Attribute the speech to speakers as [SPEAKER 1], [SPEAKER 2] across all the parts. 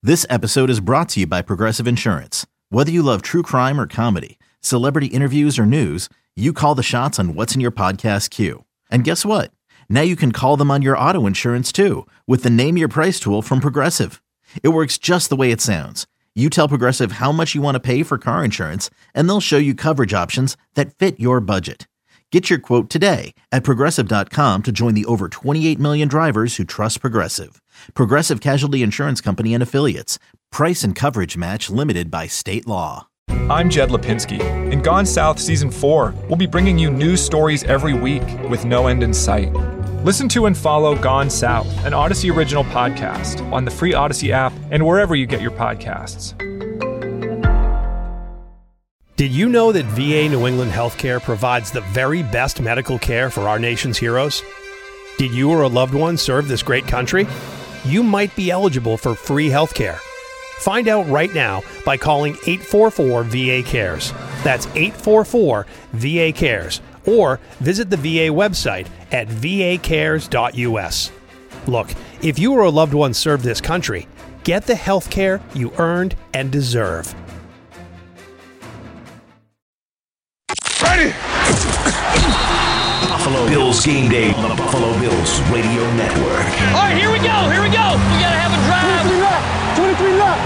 [SPEAKER 1] This episode is brought to you by Progressive Insurance. Whether you love true crime or comedy, celebrity interviews or news, you call the shots on what's in your podcast queue. And guess what? Now you can call them on your auto insurance too with the Name Your Price tool from Progressive. It works just the way it sounds. You tell Progressive how much you want to pay for car insurance, and they'll show you coverage options that fit your budget. Get your quote today at Progressive.com to join the over 28 million drivers who trust Progressive. Progressive Casualty Insurance Company and Affiliates. Price and coverage match limited by state law.
[SPEAKER 2] I'm Jed Lipinski. In Gone South Season 4, we'll be bringing you news stories every week with no end in sight. Listen to and follow Gone South, an Odyssey original podcast, on the free Odyssey app and wherever you get your podcasts.
[SPEAKER 3] Did you know that VA New England Healthcare provides the very best medical care for our nation's heroes? Did you or a loved one serve this great country? You might be eligible for free healthcare. Find out right now by calling 844-VA-CARES. That's 844-VA-CARES. Or visit the VA website at vacares.us. Look, if you or a loved one served this country, get the healthcare you earned and deserve.
[SPEAKER 4] Ready! Buffalo Bills game day on the Buffalo Bills Radio Network.
[SPEAKER 5] All right, here we go. We gotta have a drive.
[SPEAKER 6] 23 left.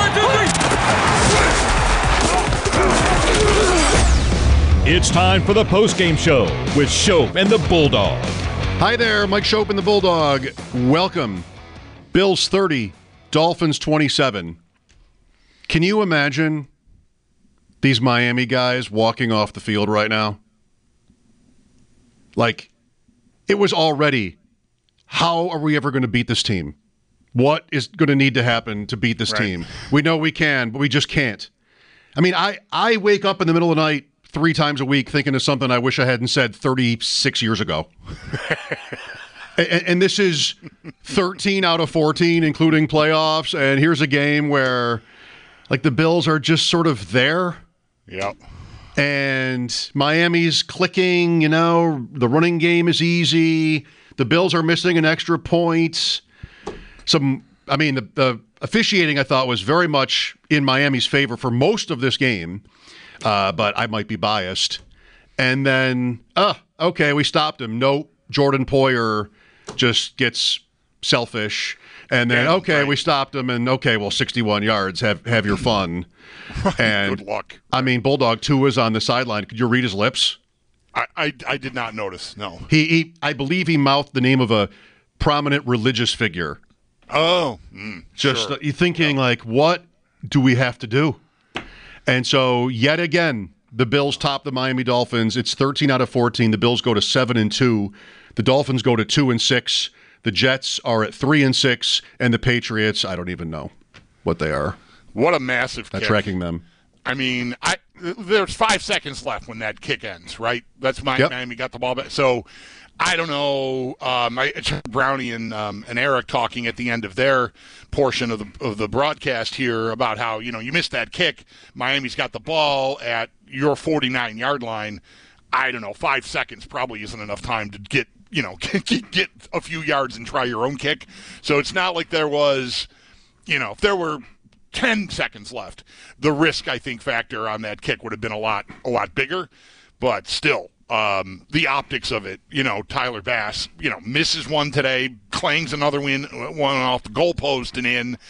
[SPEAKER 5] 1, 2, 3.
[SPEAKER 7] It's time for the post-game show with Shope and the Bulldog.
[SPEAKER 8] Hi there, Mike Shope and the Bulldog. Welcome. Bills 30, Dolphins 27. Can you imagine these Miami guys walking off the field right now? Like, it was already, how are we ever going to beat this team? What is going to need to happen to beat this team? We know we can, but we just can't. I mean, I wake up in the middle of the night 3 times a week thinking of something I wish I hadn't said 36 years ago. and this is 13 out of 14, including playoffs, and here's a game where, like, the Bills are just sort of there.
[SPEAKER 9] Yep.
[SPEAKER 8] And Miami's clicking, you know, the running game is easy. The Bills are missing an extra point. The officiating, I thought, was very much in Miami's favor for most of this game, but I might be biased. And then, okay, we stopped him. No, Jordan Poyer just gets selfish. And then, we stopped him, and 61 yards. Have your fun. And
[SPEAKER 9] good luck.
[SPEAKER 8] I mean, Bulldog Tua's on the sideline. Could you read his lips?
[SPEAKER 9] I did not notice. No.
[SPEAKER 8] I believe he mouthed the name of a prominent religious figure.
[SPEAKER 9] Oh,
[SPEAKER 8] just
[SPEAKER 9] sure.
[SPEAKER 8] You're thinking, like, what do we have to do? And so, yet again, the Bills top the Miami Dolphins. It's 13 out of 14. The Bills go to 7-2. The Dolphins go to 2-6. The Jets are at 3-6, and the Patriots, I don't even know what they are.
[SPEAKER 9] What a massive kick.
[SPEAKER 8] Not tracking them.
[SPEAKER 9] I mean, there's 5 seconds left when that kick ends, right? That's Miami got the ball back. So, I don't know. I heard Brownie and Eric talking at the end of their portion of the broadcast here about how, you know, you missed that kick. Miami's got the ball at your 49-yard line. I don't know. 5 seconds probably isn't enough time to get a few yards and try your own kick. So it's not like there was, you know, if there were 10 seconds left, the risk, I think, factor on that kick would have been a lot bigger. But still, the optics of it, you know, Tyler Bass, you know, misses one today, clangs another one off the goalpost and in.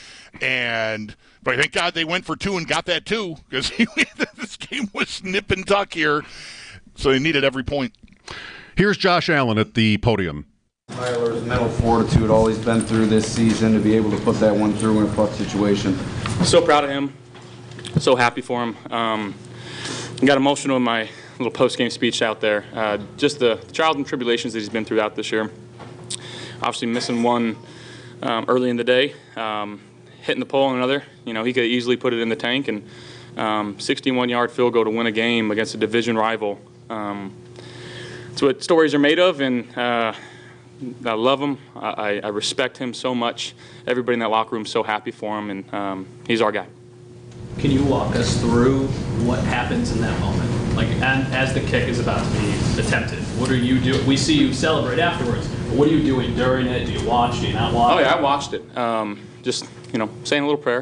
[SPEAKER 9] But thank God they went for 2 and got that 2, because this game was nip and tuck here. So they needed every point.
[SPEAKER 8] Here's Josh Allen at the podium.
[SPEAKER 10] Tyler's mental fortitude, all he's been through this season, to be able to put that one through in a tough situation.
[SPEAKER 11] So proud of him. So happy for him. I got emotional in my little post-game speech out there. Just the trials and tribulations that he's been throughout this year. Obviously missing one early in the day, hitting the pole on another. You know, he could easily put it in the tank, and 61-yard field goal to win a game against a division rival. It's what stories are made of, and I love him. I respect him so much. Everybody in that locker room is so happy for him, and he's our guy.
[SPEAKER 12] Can you walk us through what happens in that moment? Like, as the kick is about to be attempted, what are you doing? We see you celebrate afterwards, but what are you doing during it? Do you watch? Do you not watch?
[SPEAKER 11] Oh, yeah, I watched it. Just saying a little prayer.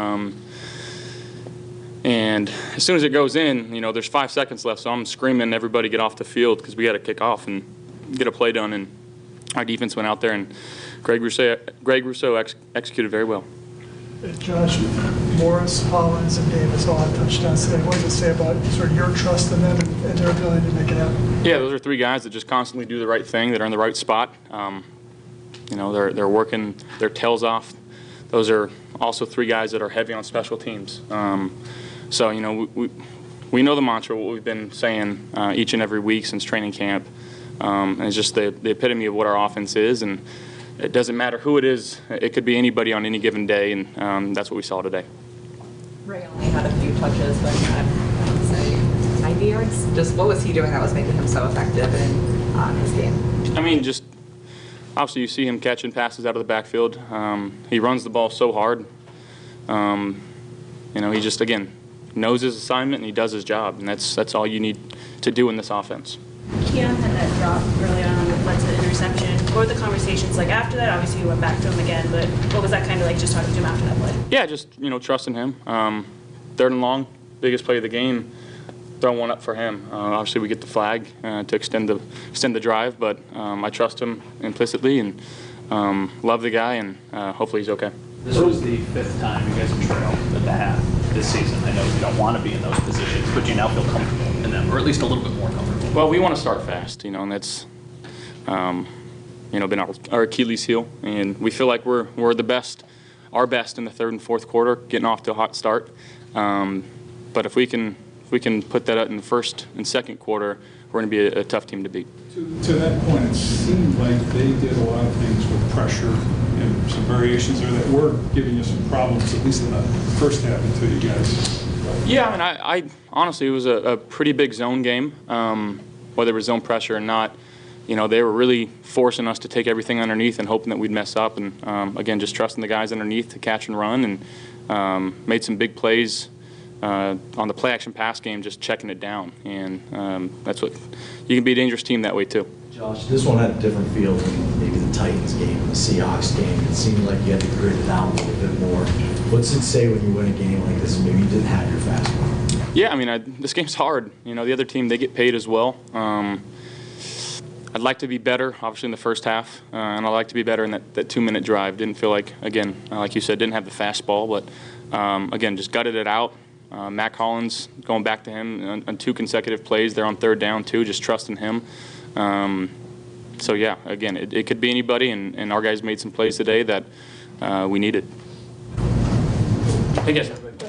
[SPEAKER 11] And as soon as it goes in, there's 5 seconds left, so I'm screaming, everybody get off the field because we got to kick off and get a play done. And our defense went out there, and Greg Rousseau executed very well.
[SPEAKER 6] Josh, Morris, Hollins, and Davis all had touchdowns today. What does it say about sort of your trust in them and their ability to make it happen?
[SPEAKER 11] Yeah, those are 3 guys that just constantly do the right thing, that are in the right spot. They're working their tails off. Those are also 3 guys that are heavy on special teams. So we know the mantra, what we've been saying each and every week since training camp. And it's just the epitome of what our offense is. And it doesn't matter who it is. It could be anybody on any given day, and that's what we saw today.
[SPEAKER 13] Ray only had a few touches, but I would say 90 yards. Just what was he doing that was making him so effective in his game?
[SPEAKER 11] I mean, just obviously you see him catching passes out of the backfield. He runs the ball so hard. He just, again, knows his assignment and he does his job, and that's all you need to do in this offense.
[SPEAKER 14] Keon had that drop early on that led to the interception. What were the conversations like after that? Obviously, you went back to him again, but what was that kind of like just talking to him after that play?
[SPEAKER 11] Yeah, just, trusting him. 3rd and long, biggest play of the game, throw one up for him. Obviously, we get the flag to extend the drive, but I trust him implicitly and love the guy, and hopefully he's okay.
[SPEAKER 12] This was the 5th time you guys have trailed at the half this season. I know you don't want to be in those positions, but you now feel comfortable in them, or at least a little bit more comfortable.
[SPEAKER 11] Well, we want to start fast, and that's been our Achilles heel, and we feel like we're our best in the 3rd and 4th quarter, getting off to a hot start. But if we can put that out in the 1st and 2nd quarter, we're going to be a tough team to beat.
[SPEAKER 15] To that point, it seemed like they did a lot of things with pressure and some variations there that were giving you some problems, at least in the first half, until you guys.
[SPEAKER 11] Yeah, I honestly, it was a pretty big zone game, whether it was zone pressure or not. They were really forcing us to take everything underneath and hoping that we'd mess up. And, again, just trusting the guys underneath to catch and run, and made some big plays on the play-action pass game, just checking it down. And that's what you can be a dangerous team that way, too.
[SPEAKER 16] Josh, this one had a different feel than maybe the Titans game and the Seahawks game. It seemed like you had to grit it out a little bit more. What's it say when you win a game like this and maybe you didn't have your fastball?
[SPEAKER 11] Yeah, I mean, this game's hard. The other team, they get paid as well. I'd like to be better, obviously, in the first half, and I'd like to be better in that 2-minute drive. Didn't feel like, again, like you said, didn't have the fastball, but, again, just gutted it out. Mac Hollins, going back to him on 2 consecutive plays. They're on 3rd down, too, just trusting him. So, yeah, again, it could be anybody, and our guys made some plays today that we needed. Hey, guys.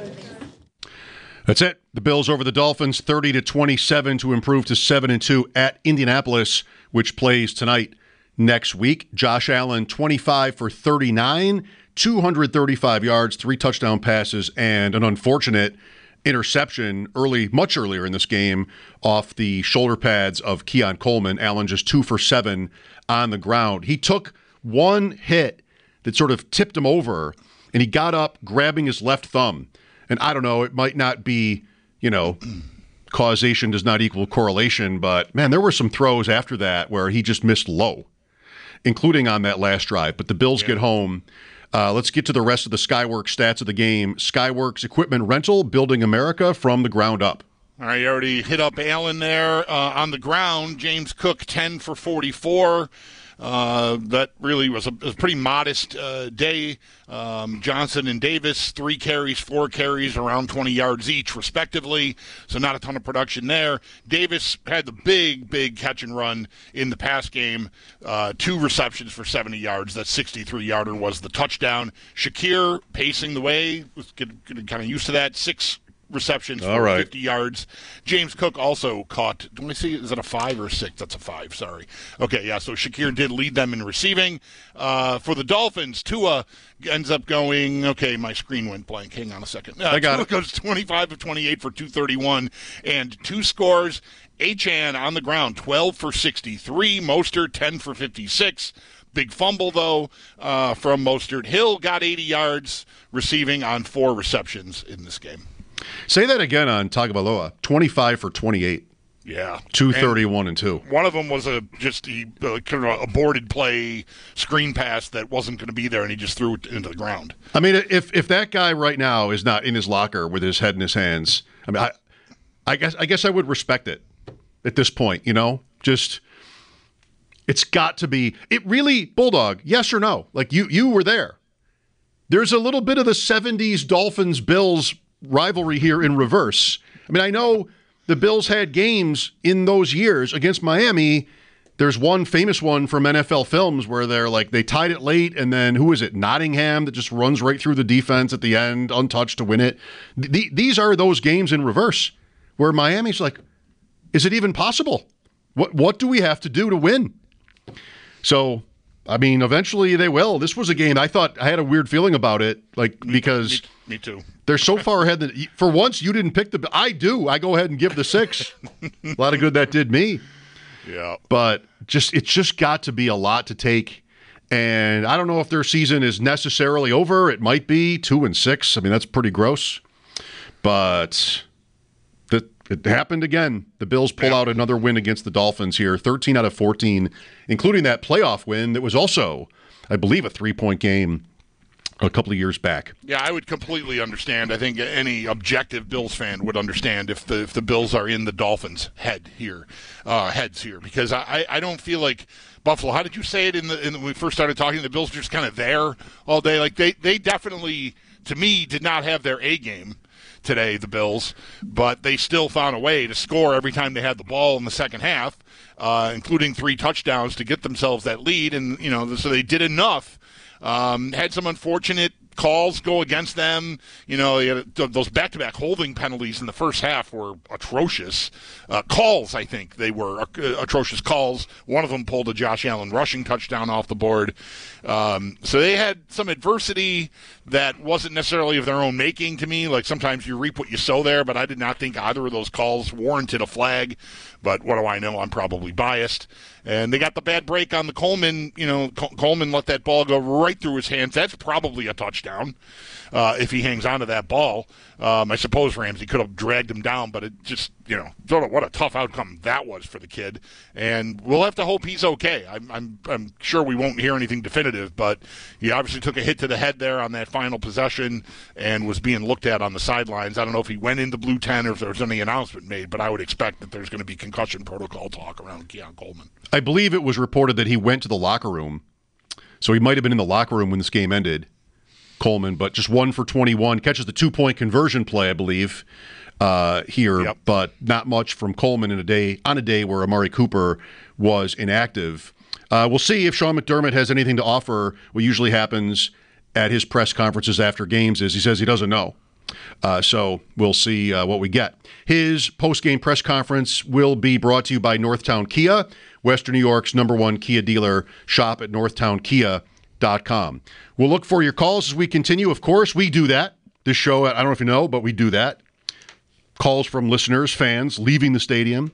[SPEAKER 8] That's it. The Bills over the Dolphins, 30-27 to improve to 7-2 at Indianapolis, which plays tonight next week. Josh Allen, 25 for 39, 235 yards, 3 touchdown passes, and an unfortunate interception much earlier in this game off the shoulder pads of Keon Coleman. Allen just 2 for 7 on the ground. He took one hit that sort of tipped him over, and he got up grabbing his left thumb. And I don't know, it might not be, causation does not equal correlation, but, man, there were some throws after that where he just missed low, including on that last drive. But the Bills get home. Let's get to the rest of the Skyworks stats of the game. Skyworks Equipment Rental, building America from the ground up.
[SPEAKER 9] All right, you already hit up Allen there on the ground. James Cook, 10 for 44. That really was a pretty modest day. Johnson and Davis, 3 carries, 4 carries, around 20 yards each, respectively. So not a ton of production there. Davis had the big catch and run in the pass game. 2 receptions for 70 yards. That 63-yarder was the touchdown. Shakir pacing the way, was getting kind of used to that. 6 receptions for 50 yards. James Cook also caught, do I see, is that a 5 or a 6? That's a 5, sorry. Okay, yeah, so Shakir did lead them in receiving. For the Dolphins, Tua ends up going, okay, my screen went blank. Hang on a second.
[SPEAKER 8] I got it.
[SPEAKER 9] Goes 25 of 28 for 231 and 2 scores. Achane on the ground, 12 for 63. Mostert, 10 for 56. Big fumble, though, from Mostert. Hill got 80 yards receiving on 4 receptions in this game.
[SPEAKER 8] Say that again on Tagovailoa. 25 for 28.
[SPEAKER 9] Yeah.
[SPEAKER 8] 231 and 2.
[SPEAKER 9] One of them was kind of a aborted play screen pass that wasn't going to be there, and he just threw it into the ground.
[SPEAKER 8] I mean, if that guy right now is not in his locker with his head in his hands, I mean, I guess I would respect it at this point, Just it's got to be it really, Bulldog, yes or no? Like you were there. There's a little bit of the 70s Dolphins-Bills rivalry here in reverse. I mean, I know the Bills had games in those years against Miami. There's one famous one from NFL Films where they tied it late, and then who is it? Nottingham that just runs right through the defense at the end, untouched to win it. These are those games in reverse where Miami's like, is it even possible? What do we have to do to win? So, I mean, eventually they will. This was a game I thought I had a weird feeling about it, because
[SPEAKER 9] me too.
[SPEAKER 8] They're so far ahead that for once you didn't pick I do. I go ahead and give the 6. A lot of good that did me.
[SPEAKER 9] Yeah.
[SPEAKER 8] But it's just got to be a lot to take. And I don't know if their season is necessarily over. It might be 2-6. I mean, that's pretty gross. But it happened again. The Bills pull out another win against the Dolphins here, 13 out of 14, including that playoff win that was also, I believe, a 3-point game a couple of years back.
[SPEAKER 9] Yeah, I would completely understand. I think any objective Bills fan would understand if the Bills are in the Dolphins' heads here, because I don't feel like Buffalo. How did you say it when we first started talking? The Bills are just kind of there all day. Like they definitely, to me, did not have their A game today, the Bills, but they still found a way to score every time they had the ball in the second half, including 3 touchdowns to get themselves that lead, and so they did enough. Had some unfortunate calls go against them. Those back-to-back holding penalties in the first half were atrocious. Calls, I think they were atrocious calls. One of them pulled a Josh Allen rushing touchdown off the board. So they had some adversity that wasn't necessarily of their own making to me. Like sometimes you reap what you sow there, but I did not think either of those calls warranted a flag. But what do I know? I'm probably biased. And they got the bad break on the Coleman. Coleman let that ball go right through his hands. That's probably a touchdown if he hangs on to that ball. I suppose Ramsey could have dragged him down, but it just, what a tough outcome that was for the kid. And we'll have to hope he's okay. I'm sure we won't hear anything definitive, but he obviously took a hit to the head there on that final possession and was being looked at on the sidelines. I don't know if he went into blue 10 or if there was any announcement made, but I would expect that there's going to be concussion protocol talk around Keon Coleman.
[SPEAKER 8] I believe it was reported that he went to the locker room, so he might have been in the locker room when this game ended, Coleman, but just 1 for 21, catches the 2-point conversion play, I believe, here, yep. But not much from Coleman on a day where Amari Cooper was inactive. We'll see if Sean McDermott has anything to offer. What usually happens at his press conferences after games is he says he doesn't know. So we'll see what we get. His post-game press conference will be brought to you by Northtown Kia, Western New York's #1 Kia dealer. Shop at northtownkia.com. We'll look for your calls as we continue. Of course, we do that. This show, I don't know if you know, but we do that. Calls from listeners, fans, leaving the stadium.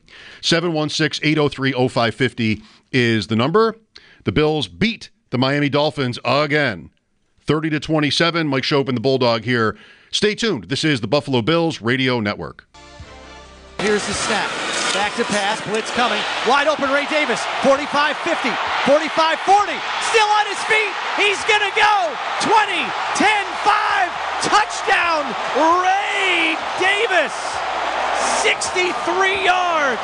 [SPEAKER 8] 716-803-0550 is the number. The Bills beat the Miami Dolphins again. 30-27. Mike Schopp and the Bulldog here. Stay tuned. This is the Buffalo Bills Radio Network.
[SPEAKER 17] Here's the snap. Back to pass. Blitz coming. Wide open Ray Davis. 45-50. 45-40. Still on his feet. He's going to go. 20, 10, 5. Touchdown. Ray Davis. 63 yards.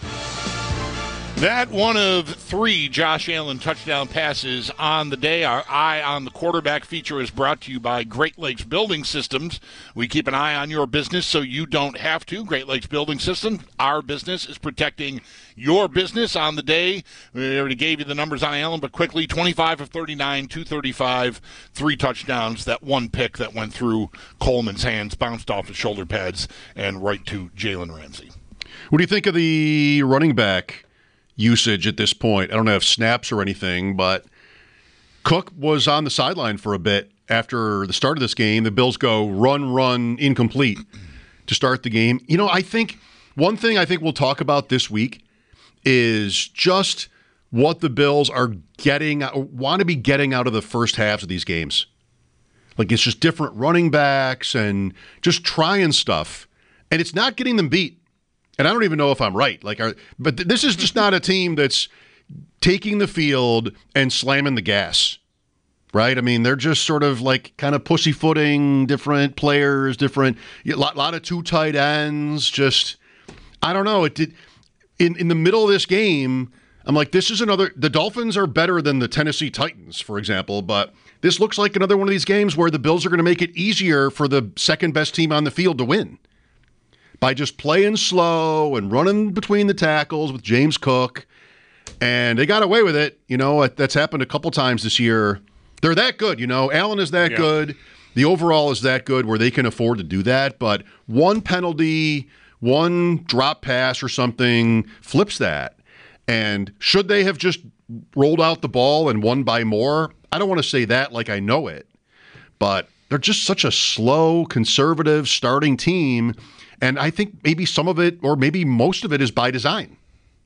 [SPEAKER 9] That one of 3 Josh Allen touchdown passes on the day. Our Eye on the Quarterback feature is brought to you by Great Lakes Building Systems. We keep an eye on your business so you don't have to. Great Lakes Building Systems, our business is protecting your business on the day. We already gave you the numbers on Allen, but quickly, 25 of 39, 235, 3 touchdowns. That one pick that went through Coleman's hands, bounced off his shoulder pads, and right to Jalen Ramsey.
[SPEAKER 8] What do you think of the running back usage at this point? I don't have snaps or anything, but Cook was on the sideline for a bit after the start of this game. The Bills go run, incomplete to start the game. I think one thing I think we'll talk about this week is just what the Bills are want to be getting out of the first halves of these games. Like, it's just different running backs and just trying stuff. And it's not getting them beat. And I don't even know if I'm right. But this is just not a team that's taking the field and slamming the gas, right? I mean, they're just sort of like kind of pussyfooting different players, lot of 2 tight ends. Just, I don't know. It did in the middle of this game. I'm like, this is the Dolphins are better than the Tennessee Titans, for example, but this looks like another one of these games where the Bills are going to make it easier for the second best team on the field to win by just playing slow and running between the tackles with James Cook. And they got away with it. That's happened a couple times this year. They're that good, Allen is that good. The overall is that good where they can afford to do that. But one penalty, one drop pass or something flips that. And should they have just rolled out the ball and won by more? I don't want to say that like I know it. But they're just such a slow, conservative starting team. And I think maybe some of it, or maybe most of it, is by design.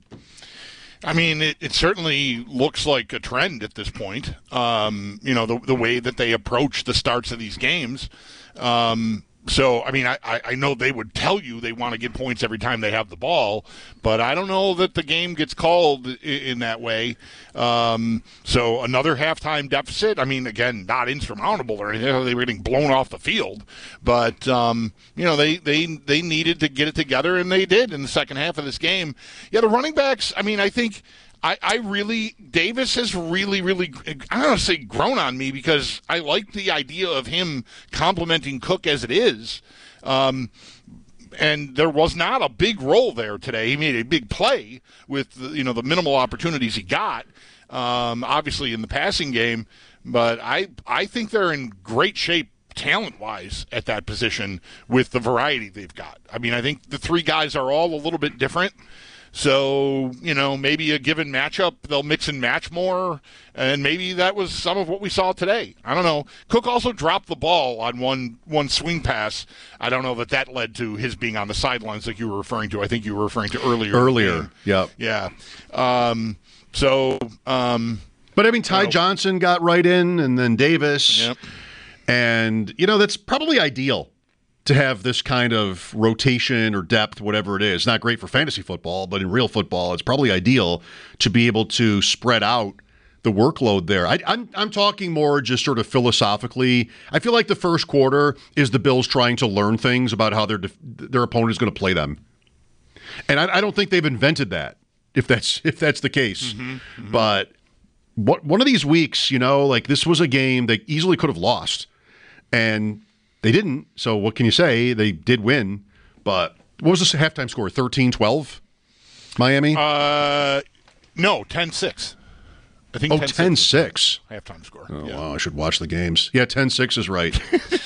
[SPEAKER 9] I mean, it certainly looks like a trend at this point. The way that they approach the starts of these games. So, I mean, I know they would tell you they want to get points every time they have the ball, but I don't know that the game gets called in that way. So another halftime deficit, I mean, again, not insurmountable or anything. They were getting blown off the field. But, they needed to get it together, and they did in the second half of this game. Yeah, the running backs, I mean, I think Davis has really, really, I don't want to say grown on me because I like the idea of him complimenting Cook as it is. And there was not a big role there today. He made a big play with, the minimal opportunities he got, obviously in the passing game. But I think they're in great shape talent-wise at that position with the variety they've got. I mean, I think the 3 guys are all a little bit different. So, maybe a given matchup, they'll mix and match more, and maybe that was some of what we saw today. I don't know. Cook also dropped the ball on one swing pass. I don't know that led to his being on the sidelines like you were referring to. I think you were referring to earlier.
[SPEAKER 8] Yeah.
[SPEAKER 9] Yeah.
[SPEAKER 8] But, I mean, Ty Johnson got right in, and then Davis.
[SPEAKER 9] Yep.
[SPEAKER 8] And, that's probably ideal to have this kind of rotation or depth, whatever it is. Not great for fantasy football, but in real football, it's probably ideal to be able to spread out the workload there. I'm talking more just sort of philosophically. I feel like the first quarter is the Bills trying to learn things about how their opponent is going to play them. And I don't think they've invented that, if that's the case. Mm-hmm. But one of these weeks, this was a game they easily could have lost. And they didn't, so what can you say? They did win, but what was the halftime score? 13-12? Miami?
[SPEAKER 9] No, 10-6. I think
[SPEAKER 8] 10-6.
[SPEAKER 9] Halftime score.
[SPEAKER 8] Oh, yeah. Wow, I should watch the games. Yeah, 10-6 is right.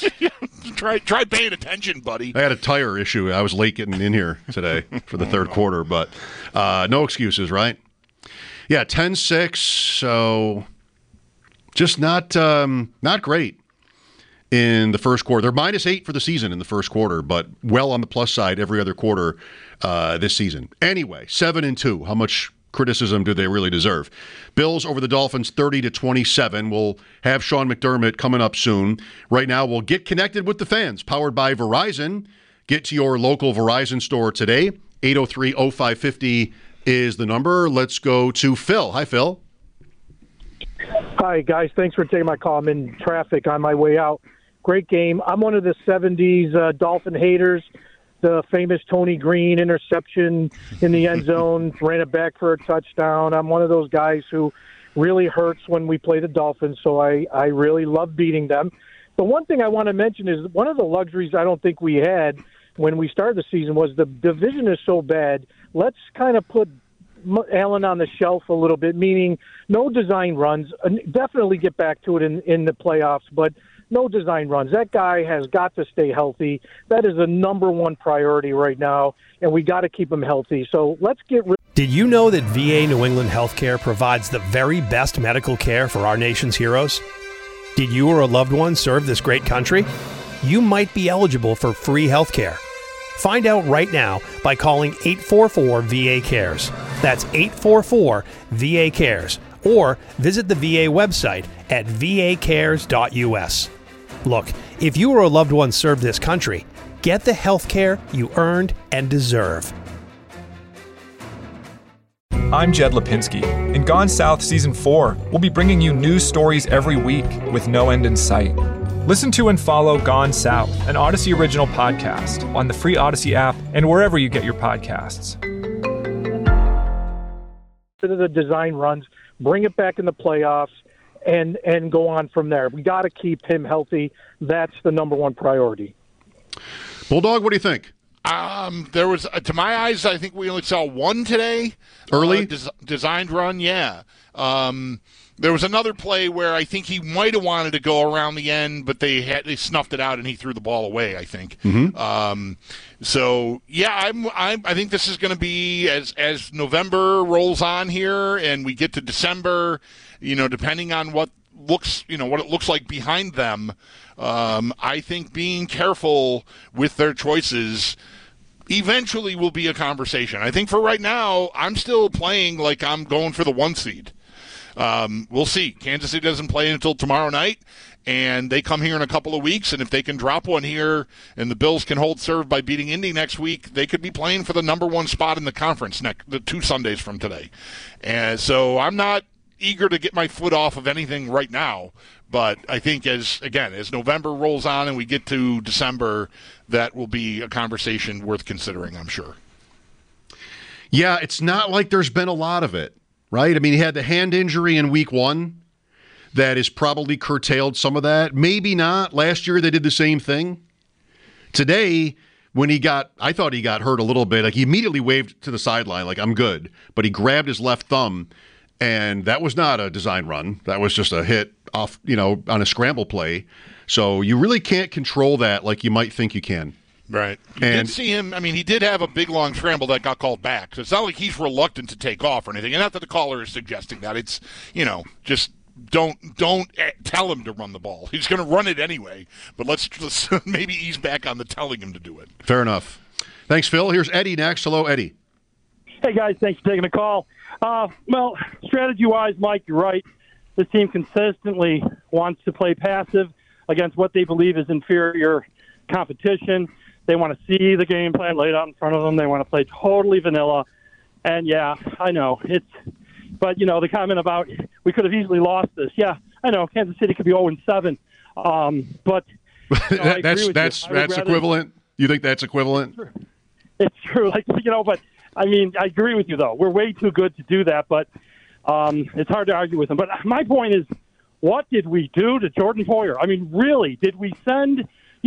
[SPEAKER 9] Try paying attention, buddy.
[SPEAKER 8] I had a tire issue. I was late getting in here today for the third quarter, but no excuses, right? Yeah, 10-6, so just not great in the first quarter. They're -8 for the season in the first quarter, but well on the plus side every other quarter this season. Anyway, 7-2. How much criticism do they really deserve? Bills over the Dolphins 30-27. We'll have Sean McDermott coming up soon. Right now, we'll get connected with the fans. Powered by Verizon. Get to your local Verizon store today. 803-0550 is the number. Let's go to Phil. Hi, Phil.
[SPEAKER 18] Hi, guys. Thanks for taking my call. I'm in traffic on my way out. Great game. I'm one of the 70s Dolphin haters. The famous Tony Green interception in the end zone, ran it back for a touchdown. I'm one of those guys who really hurts when we play the Dolphins, so I really love beating them. But one thing I want to mention is one of the luxuries I don't think we had when we started the season was the division is so bad. Let's kind of put Allen on the shelf a little bit, meaning no design runs. Definitely get back to it in the playoffs, but no design runs. That guy has got to stay healthy. That is the number one priority right now, and we got to keep him healthy. So let's get rid.
[SPEAKER 3] Did you know that VA New England Healthcare provides the very best medical care for our nation's heroes? Did you or a loved one serve this great country? You might be eligible for free healthcare. Find out right now by calling 844-VA-CARES. That's 844-VA-CARES. Or visit the VA website at vacares.us. Look, if you or a loved one served this country, get the health care you earned and deserve.
[SPEAKER 2] I'm Jed Lipinski. In Gone South Season 4, we'll be bringing you news stories every week with no end in sight. Listen to and follow Gone South, an Odyssey original podcast, on the free Odyssey app and wherever you get your podcasts.
[SPEAKER 18] The design runs, bring it back in the playoffs, and go on from there. We got to keep him healthy. That's the number one priority.
[SPEAKER 8] Bulldog, what do you think?
[SPEAKER 9] There was, to my eyes, I think we only saw one today.
[SPEAKER 8] Early?
[SPEAKER 9] Designed run, yeah. There was another play where I think he might have wanted to go around the end, but they snuffed it out and he threw the ball away, I think.
[SPEAKER 8] Mm-hmm.
[SPEAKER 9] So, yeah, I think this is going to be, as November rolls on here and we get to December, depending on what it looks like behind them, I think being careful with their choices eventually will be a conversation. I think for right now, I'm still playing like I'm going for the 1 seed. We'll see. Kansas City doesn't play until tomorrow night, and they come here in a couple of weeks, and if they can drop one here and the Bills can hold serve by beating Indy next week, they could be playing for the number 1 spot in the conference the 2 Sundays from today. And so I'm not eager to get my foot off of anything right now, but I think as November rolls on and we get to December, that will be a conversation worth considering, I'm sure.
[SPEAKER 8] Yeah, it's not like there's been a lot of it, right? I mean, he had the hand injury in week 1 that has probably curtailed some of that. Maybe not. Last year they did the same thing. Today, I thought he got hurt a little bit. Like, he immediately waved to the sideline like, I'm good. But he grabbed his left thumb, and that was not a design run. That was just a hit off, on a scramble play. So you really can't control that like you might think you can.
[SPEAKER 9] Right. You did see him. I mean, he did have a big, long scramble that got called back. So it's not like he's reluctant to take off or anything. And not that the caller is suggesting that. It's, just don't tell him to run the ball. He's going to run it anyway. But let's maybe ease back on the telling him to do it.
[SPEAKER 8] Fair enough. Thanks, Phil. Here's Eddie next. Hello, Eddie.
[SPEAKER 19] Hey, guys. Thanks for taking the call. Well, strategy-wise, Mike, you're right. This team consistently wants to play passive against what they believe is inferior competition. They want to see the game plan laid out in front of them. They want to play totally vanilla. And, yeah, I know. But, the comment about we could have easily lost this. Yeah, I know. Kansas City could be 0-7. But
[SPEAKER 8] that's equivalent? You think that's equivalent?
[SPEAKER 19] It's true. But, I mean, I agree with you, though. We're way too good to do that. But it's hard to argue with them. But my point is, what did we do to Jordan Poyer? I mean, really, did we send,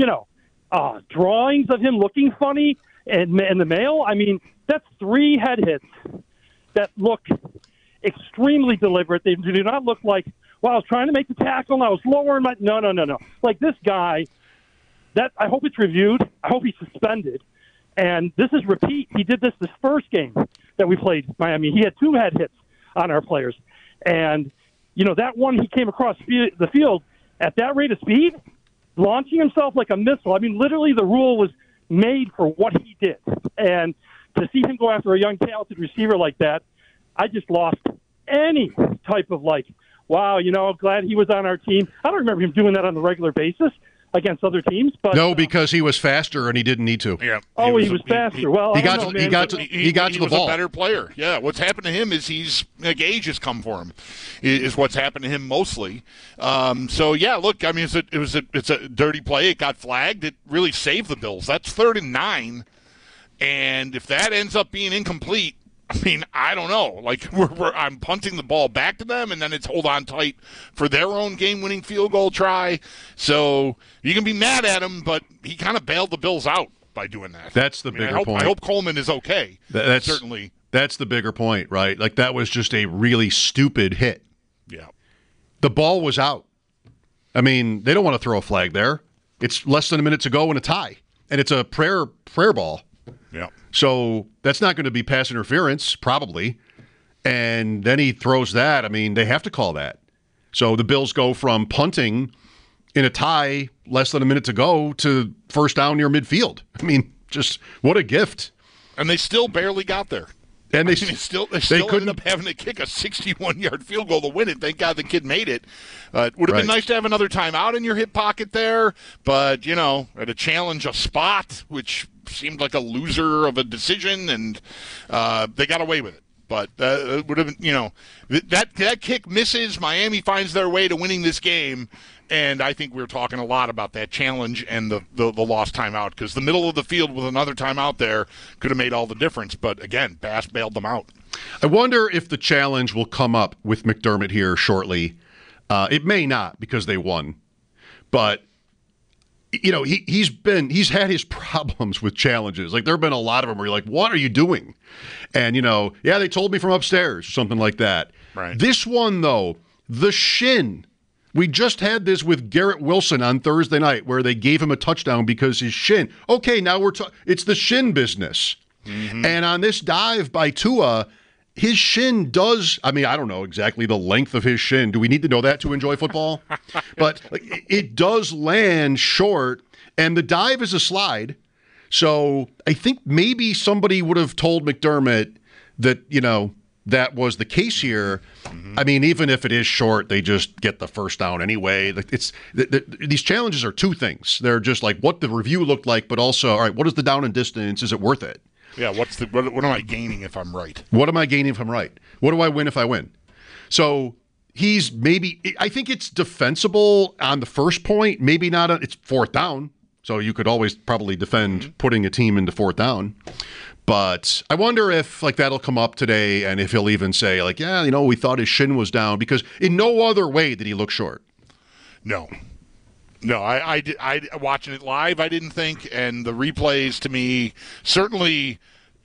[SPEAKER 19] drawings of him looking funny in the mail? I mean, that's 3 head hits that look extremely deliberate. They do not look like, I was trying to make the tackle and I was lowering my... No. Like, this guy, I hope it's reviewed. I hope he's suspended. And this is repeat. He did this first game that we played Miami. He had 2 head hits on our players. And, that one he came across the field at that rate of speed, launching himself like a missile. I mean, literally the rule was made for what he did. And to see him go after a young, talented receiver like that, I just lost any type of wow, glad he was on our team. I don't remember him doing that on a regular basis against other teams. But
[SPEAKER 8] no, because he was faster and he didn't need to.
[SPEAKER 9] Yeah.
[SPEAKER 19] He was faster. He got
[SPEAKER 8] to the ball.
[SPEAKER 9] A better player. Yeah. What's happened to him is age has come for him. Is what's happened to him mostly. So yeah, look, I mean, it's a dirty play. It got flagged. It really saved the Bills. That's 3rd and 9, and if that ends up being incomplete, I mean, I don't know. I'm punting the ball back to them, and then it's hold on tight for their own game-winning field goal try. So you can be mad at him, but he kind of bailed the Bills out by doing that.
[SPEAKER 8] That's the bigger point.
[SPEAKER 9] I hope Coleman is okay. Certainly.
[SPEAKER 8] That's the bigger point, right? Like, that was just a really stupid hit.
[SPEAKER 9] Yeah.
[SPEAKER 8] The ball was out. I mean, they don't want to throw a flag there. It's less than a minute to go in a tie, and it's a prayer ball.
[SPEAKER 9] Yeah.
[SPEAKER 8] So that's not going to be pass interference, probably. And then he throws that. I mean, they have to call that. So the Bills go from punting in a tie, less than a minute to go, to first down near midfield. I mean, just what a gift.
[SPEAKER 9] And they still barely got there.
[SPEAKER 8] And they
[SPEAKER 9] still ended up having to kick a 61-yard field goal to win it. Thank God the kid made it. It would have been nice to have another timeout in your hip pocket there, but, at a challenge a spot, which seemed like a loser of a decision, and they got away with it. but it would have been, that kick misses. Miami finds their way to winning this game. And I think we're talking a lot about that challenge and the lost timeout, because the middle of the field with another timeout there could have made all the difference. But, again, Bass bailed them out.
[SPEAKER 8] I wonder if the challenge will come up with McDermott here shortly. It may not, because they won. But, he's had his problems with challenges. Like, there have been a lot of them where you're like, what are you doing? And, they told me from upstairs, something like that.
[SPEAKER 9] Right.
[SPEAKER 8] This one, though, the shin. We just had this with Garrett Wilson on Thursday night where they gave him a touchdown because his shin. Okay, now it's the shin business. Mm-hmm. And on this dive by Tua, his shin does, I don't know exactly the length of his shin. Do we need to know that to enjoy football? But it does land short, and the dive is a slide. So I think maybe somebody would have told McDermott that, that was the case here. Mm-hmm. Even if it is short, they just get the first down anyway. These challenges are two things. They're just like what the review looked like, but also, all right, what is the down and distance? Is it worth it?
[SPEAKER 9] Yeah, what am I gaining if I'm right?
[SPEAKER 8] What am I gaining if I'm right? What do I win if I win? So I think it's defensible on the first point, maybe not. It's fourth down, so you could always probably defend putting a team into fourth down. But I wonder if that'll come up today, and if he'll even say we thought his shin was down, because in no other way did he look short.
[SPEAKER 9] No, I watching it live, I didn't think, and the replays to me certainly,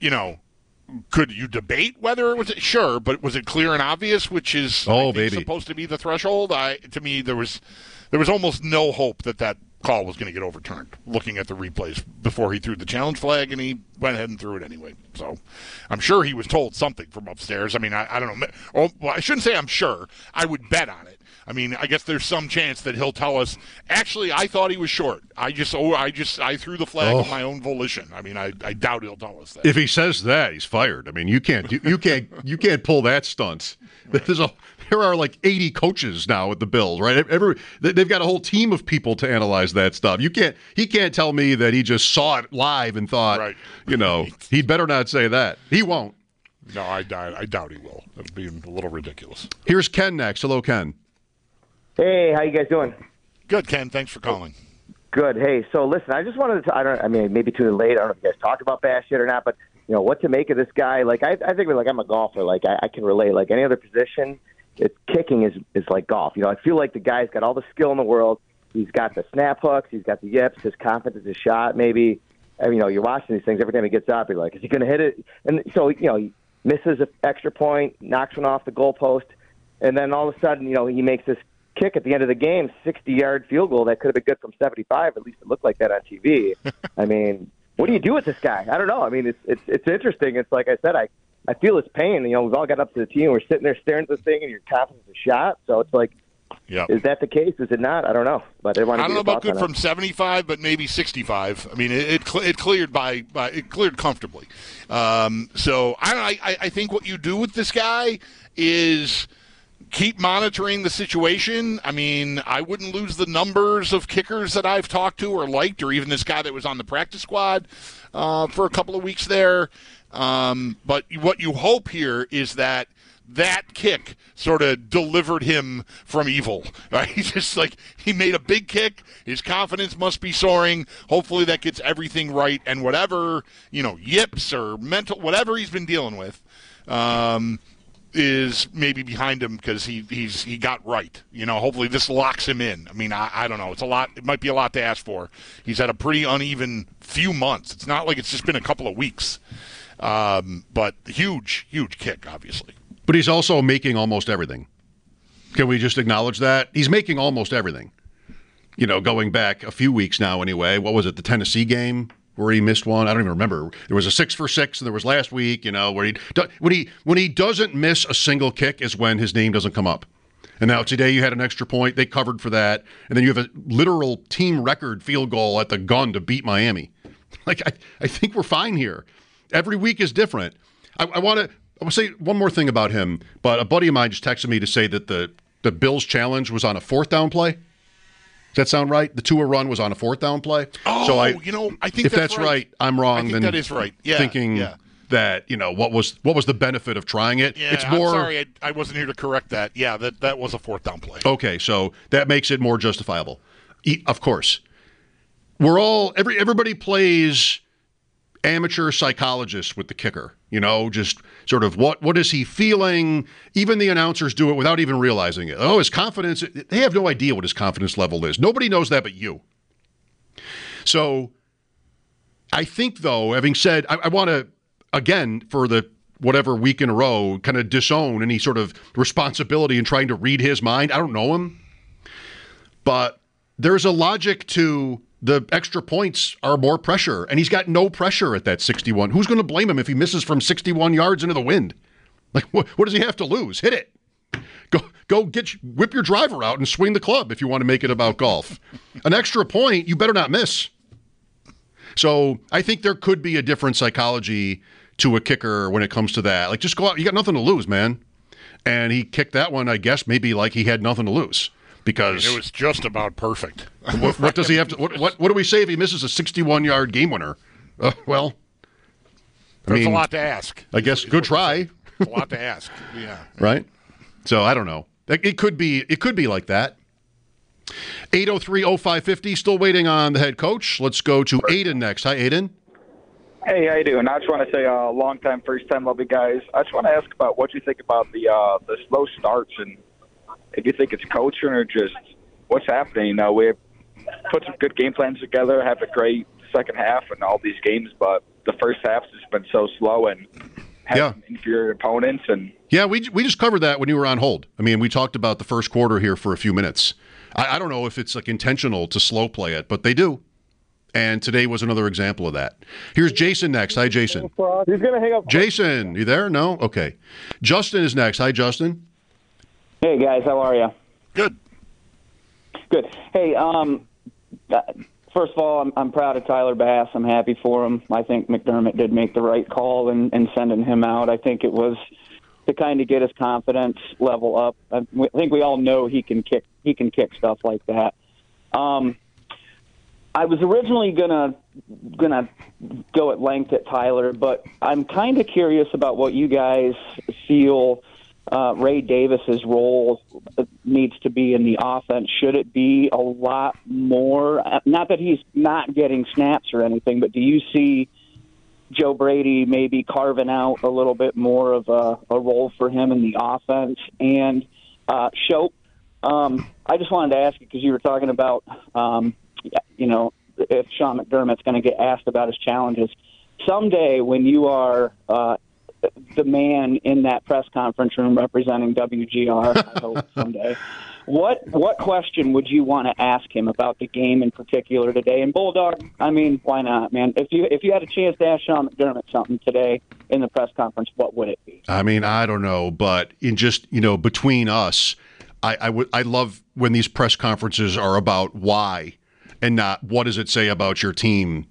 [SPEAKER 9] could you debate whether it was sure, but was it clear and obvious, which is supposed to be the threshold? To me, there was almost no hope that call was going to get overturned, looking at the replays before he threw the challenge flag, and he went ahead and threw it anyway. So I'm sure he was told something from upstairs. I don't know. Well, I shouldn't say I'm sure. I would bet on it. I guess there's some chance that he'll tell us, actually, I thought he was short. I threw the flag of my own volition. I doubt he'll tell us that.
[SPEAKER 8] If he says that, he's fired. You can't pull that stunt. Right. There are 80 coaches now at the Bills, right? They've got a whole team of people to analyze that stuff. He can't tell me that he just saw it live and thought, he'd better not say that. He won't.
[SPEAKER 9] No, I doubt he will. That'd be a little ridiculous.
[SPEAKER 8] Here's Ken next. Hello, Ken.
[SPEAKER 20] Hey, how you guys doing?
[SPEAKER 9] Good, Ken. Thanks for calling.
[SPEAKER 20] Good. Hey, so listen, I just wanted to, maybe too late. I don't know if you guys talked about Bass yet or not, but, what to make of this guy. I think I'm a golfer. I can relate. Any other position, kicking is like golf. I feel like the guy's got all the skill in the world. He's got the snap hooks. He's got the yips. His confidence, his shot, maybe. You're watching these things. Every time he gets up, you're like, is he going to hit it? And so, he misses an extra point, knocks one off the goalpost, and then all of a sudden, he makes this kick at the end of the game, 60-yard field goal that could have been good from 75. At least it looked like that on TV. What do you do with this guy? I don't know. It's interesting. It's like I said, I feel his pain. We've all got up to the team. We're sitting there staring at this thing, and your confidence is shot. So it's like, is that the case? Is it not? I don't know. But I don't
[SPEAKER 9] know about good from 75, but maybe 65. It cleared it cleared comfortably. So I think what you do with this guy is keep monitoring the situation. I wouldn't lose the numbers of kickers that I've talked to or liked, or even this guy that was on the practice squad for a couple of weeks there. But what you hope here is that kick sort of delivered him from evil. Right? He's just he made a big kick. His confidence must be soaring. Hopefully that gets everything right, and whatever, yips or mental, whatever he's been dealing with, is maybe behind him because he got right. Hopefully this locks him in. I don't know. It's a lot. It might be a lot to ask for. He's had a pretty uneven few months. It's not like it's just been a couple of weeks. But huge kick, obviously.
[SPEAKER 8] But he's also making almost everything. Can we just acknowledge that? He's making almost everything. Going back a few weeks now anyway. What was it, the Tennessee game where he missed one? I don't even remember. There was a 6 for 6, and there was last week, where when he doesn't miss a single kick is when his name doesn't come up. And now today you had an extra point. They covered for that. And then you have a literal team record field goal at the gun to beat Miami. I think we're fine here. Every week is different. I want to say one more thing about him, but a buddy of mine just texted me to say that the Bills challenge was on a fourth down play. Does that sound right? The Tua run was on a fourth down play.
[SPEAKER 9] Oh,
[SPEAKER 8] so
[SPEAKER 9] I think
[SPEAKER 8] if that's right, I'm wrong.
[SPEAKER 9] I think that is right. Yeah,
[SPEAKER 8] thinking that, what was the benefit of trying it.
[SPEAKER 9] Yeah,
[SPEAKER 8] it's more,
[SPEAKER 9] I'm sorry, I wasn't here to correct that. Yeah, that was a fourth down play.
[SPEAKER 8] Okay, so that makes it more justifiable. Of course. Everybody plays amateur psychologist with the kicker, just sort of what is he feeling? Even the announcers do it without even realizing it. Oh, his confidence, they have no idea what his confidence level is. Nobody knows that but you. So I think, though, having said, I want to, again, for the whatever week in a row, kind of disown any sort of responsibility in trying to read his mind. I don't know him. But there's a logic to the extra points are more pressure, and he's got no pressure at that 61. Who's going to blame him if he misses from 61 yards into the wind? Like, what does he have to lose? Hit it. Go whip your driver out and swing the club if you want to make it about golf. An extra point, you better not miss. So I think there could be a different psychology to a kicker when it comes to that. Like, just go out. You got nothing to lose, man. And he kicked that one, I guess, maybe like he had nothing to lose. Because
[SPEAKER 9] it was just about perfect.
[SPEAKER 8] What does he have to? What do we say if he misses a 61-yard game winner? Well,
[SPEAKER 9] there's a lot to ask.
[SPEAKER 8] I guess good try.
[SPEAKER 9] A lot to ask. Yeah.
[SPEAKER 8] Right. So I don't know. It could be like that. 803-0550. Still waiting on the head coach. Let's go to Aiden next. Hi, Aiden.
[SPEAKER 21] Hey, how you doing? I just want to say long time, first time, love you guys. I just want to ask about what you think about the slow starts and if you think it's coaching or just what's happening. We put some good game plans together, have a great second half in all these games, but the first half's just been so slow and having inferior opponents. And
[SPEAKER 8] yeah, we just covered that when you were on hold. I mean, we talked about the first quarter here for a few minutes. I don't know if it's like intentional to slow play it, but they do. And today was another example of that. Here's Jason next. Hi, Jason.
[SPEAKER 22] He's going to hang up.
[SPEAKER 8] Jason, you there? No? Okay. Justin is next. Hi, Justin.
[SPEAKER 23] Hey, guys. How are you?
[SPEAKER 9] Good.
[SPEAKER 23] Good. Hey, first of all, I'm proud of Tyler Bass. I'm happy for him. I think McDermott did make the right call in sending him out. I think it was to kind of get his confidence level up. I think we all know he can kick stuff like that. I was originally gonna go at length at Tyler, but I'm kind of curious about what you guys feel Ray Davis's role needs to be in the offense. Should it be a lot more? Not that he's not getting snaps or anything, but do you see Joe Brady maybe carving out a little bit more of a role for him in the offense? And Shope, I just wanted to ask you, because you were talking about if Sean McDermott's going to get asked about his challenges. Someday when you are the man in that press conference room representing WGR, I hope someday, what question would you want to ask him about the game in particular today? And Bulldog, I mean, why not, man? If you had a chance to ask Sean McDermott something today in the press conference, what would it be?
[SPEAKER 8] I mean, I don't know, but in just, between us, I love when these press conferences are about why and not what does it say about your team,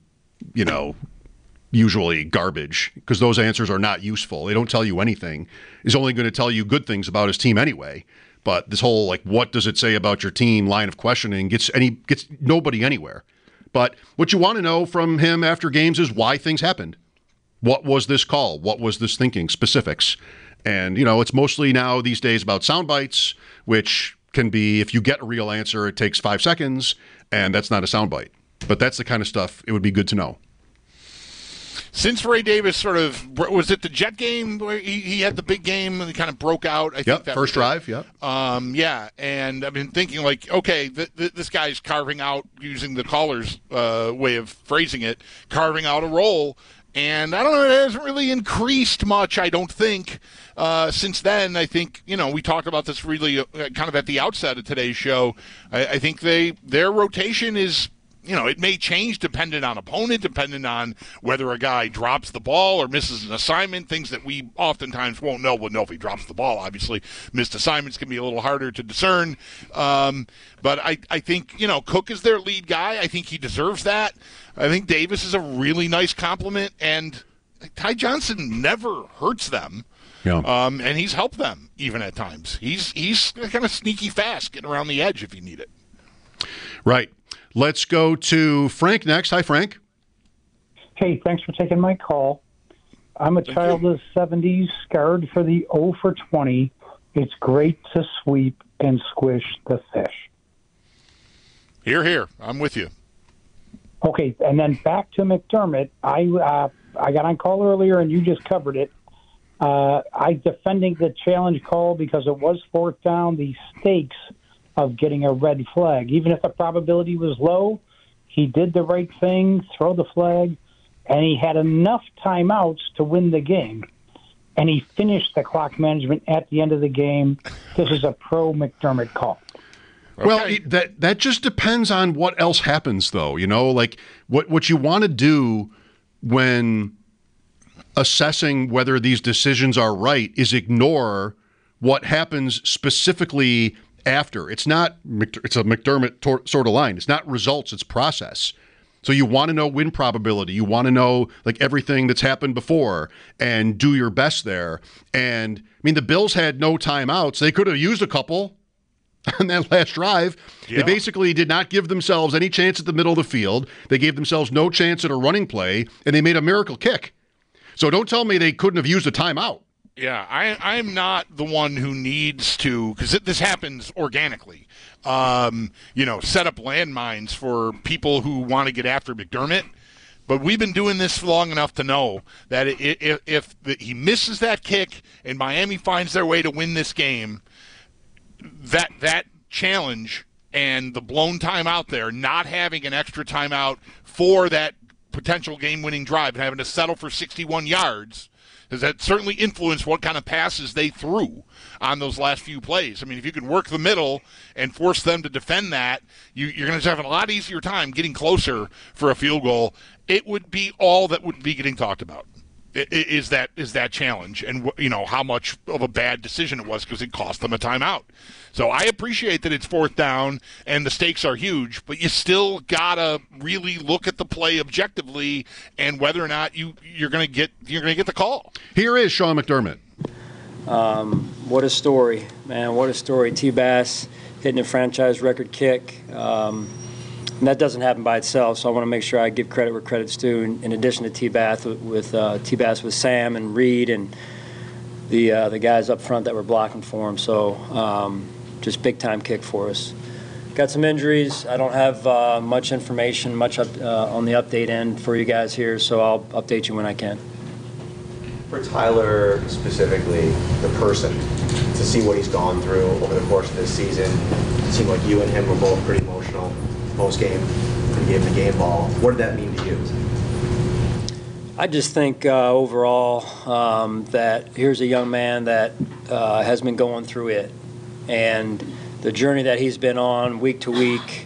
[SPEAKER 8] usually garbage, because those answers are not useful. They don't tell you anything. He's only going to tell you good things about his team anyway. But this whole, what does it say about your team line of questioning gets nobody anywhere. But what you want to know from him after games is why things happened. What was this call? What was this thinking? Specifics. And, it's mostly now these days about sound bites, which can be, if you get a real answer, it takes 5 seconds, and that's not a sound bite. But that's the kind of stuff it would be good to know.
[SPEAKER 9] Since Ray Davis was it the Jet game where he had the big game and he kind of broke out? I think that
[SPEAKER 8] first drive,
[SPEAKER 9] yeah, and I've been thinking okay, this guy's carving out, using the caller's way of phrasing it, carving out a role. And I don't know, it hasn't really increased much, I don't think, since then. I think, we talked about this really kind of at the outset of today's show. I think their rotation is, it may change dependent on opponent, dependent on whether a guy drops the ball or misses an assignment, things that we oftentimes won't know. We'll know if he drops the ball, obviously. Missed assignments can be a little harder to discern. But I think, Cook is their lead guy. I think he deserves that. I think Davis is a really nice compliment, and Ty Johnson never hurts them.
[SPEAKER 8] Yeah.
[SPEAKER 9] And he's helped them even at times. He's kind of sneaky fast, getting around the edge if you need it.
[SPEAKER 8] Right. Let's go to Frank next. Hi, Frank.
[SPEAKER 24] Hey, thanks for taking my call.
[SPEAKER 1] I'm a child of the 70s, scarred for the 0 for 20. It's great to sweep and squish the fish.
[SPEAKER 9] Hear, hear. I'm with you.
[SPEAKER 1] Okay, and then back to McDermott. I got on call earlier, and you just covered it. I defending the challenge call because it was 4th down. The stakes of getting a red flag, even if the probability was low, he did the right thing, throw the flag, and he had enough timeouts to win the game. And he finished the clock management at the end of the game. This is a pro McDermott call.
[SPEAKER 8] Okay. Well, that just depends on what else happens, though. You know, like what you want to do when assessing whether these decisions are right is ignore what happens specifically after. It's a McDermott sort of line. It's not results, it's process. So you want to know win probability. You want to know like everything that's happened before and do your best there. And I mean, the Bills had no timeouts. They could have used a couple on that last drive. Yeah. They basically did not give themselves any chance at the middle of the field. They gave themselves no chance at a running play, and they made a miracle kick. So don't tell me they couldn't have used a timeout.
[SPEAKER 9] Yeah, I'm not the one who needs to, because this happens organically, set up landmines for people who want to get after McDermott. But we've been doing this long enough to know that if he misses that kick and Miami finds their way to win this game, that challenge and the blown timeout there, not having an extra timeout for that potential game-winning drive and having to settle for 61 yards, does that certainly influence what kind of passes they threw on those last few plays. I mean, if you can work the middle and force them to defend that, you're going to have a lot easier time getting closer for a field goal. It would be all that would be getting talked about. Is that challenge and how much of a bad decision it was because it cost them a timeout. So I appreciate that it's 4th down and the stakes are huge, but you still gotta really look at the play objectively and whether or not you're gonna get the call.
[SPEAKER 8] Here is Sean McDermott.
[SPEAKER 4] What a story, man! What a story. T-Bass hitting a franchise record kick. And that doesn't happen by itself, so I want to make sure I give credit where credit's due. In addition to T-Bass with Sam and Reed and the guys up front that were blocking for him. So just big-time kick for us. Got some injuries. I don't have much information, on the update end for you guys here, so I'll update you when I can.
[SPEAKER 22] For Tyler specifically, the person, to see what he's gone through over the course of this season, it seemed like you and him were both pretty emotional post-game, when he gave him the game ball. What did that mean to you?
[SPEAKER 4] I just think overall that here's a young man that has been going through it. And the journey that he's been on week to week,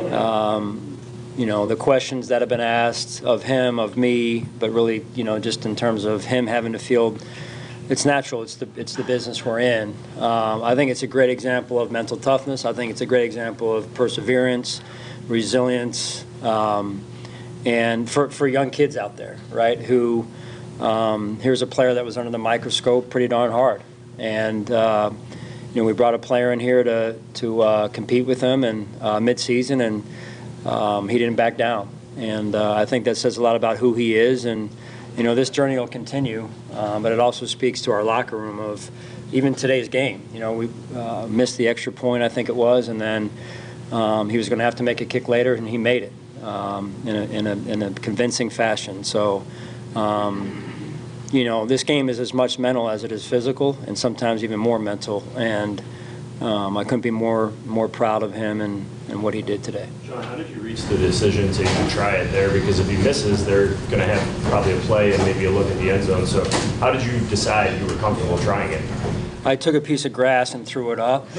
[SPEAKER 4] the questions that have been asked of him, of me, but really, just in terms of him having to field, it's natural. It's the business we're in. I think it's a great example of mental toughness. I think it's a great example of perseverance, resilience, and for young kids out there, right, who here's a player that was under the microscope pretty darn hard. And, we brought a player in here to compete with him and mid-season, and he didn't back down. And I think that says a lot about who he is. And, this journey will continue, but it also speaks to our locker room of even today's game. We missed the extra point, I think it was, and then he was going to have to make a kick later, and he made it in a convincing fashion. So, this game is as much mental as it is physical, and sometimes even more mental. And I couldn't be more proud of him and what he did today.
[SPEAKER 24] John, how did you reach the decision to even try it there? Because if he misses, they're going to have probably a play and maybe a look at the end zone. So how did you decide you were comfortable trying it?
[SPEAKER 4] I took a piece of grass and threw it up,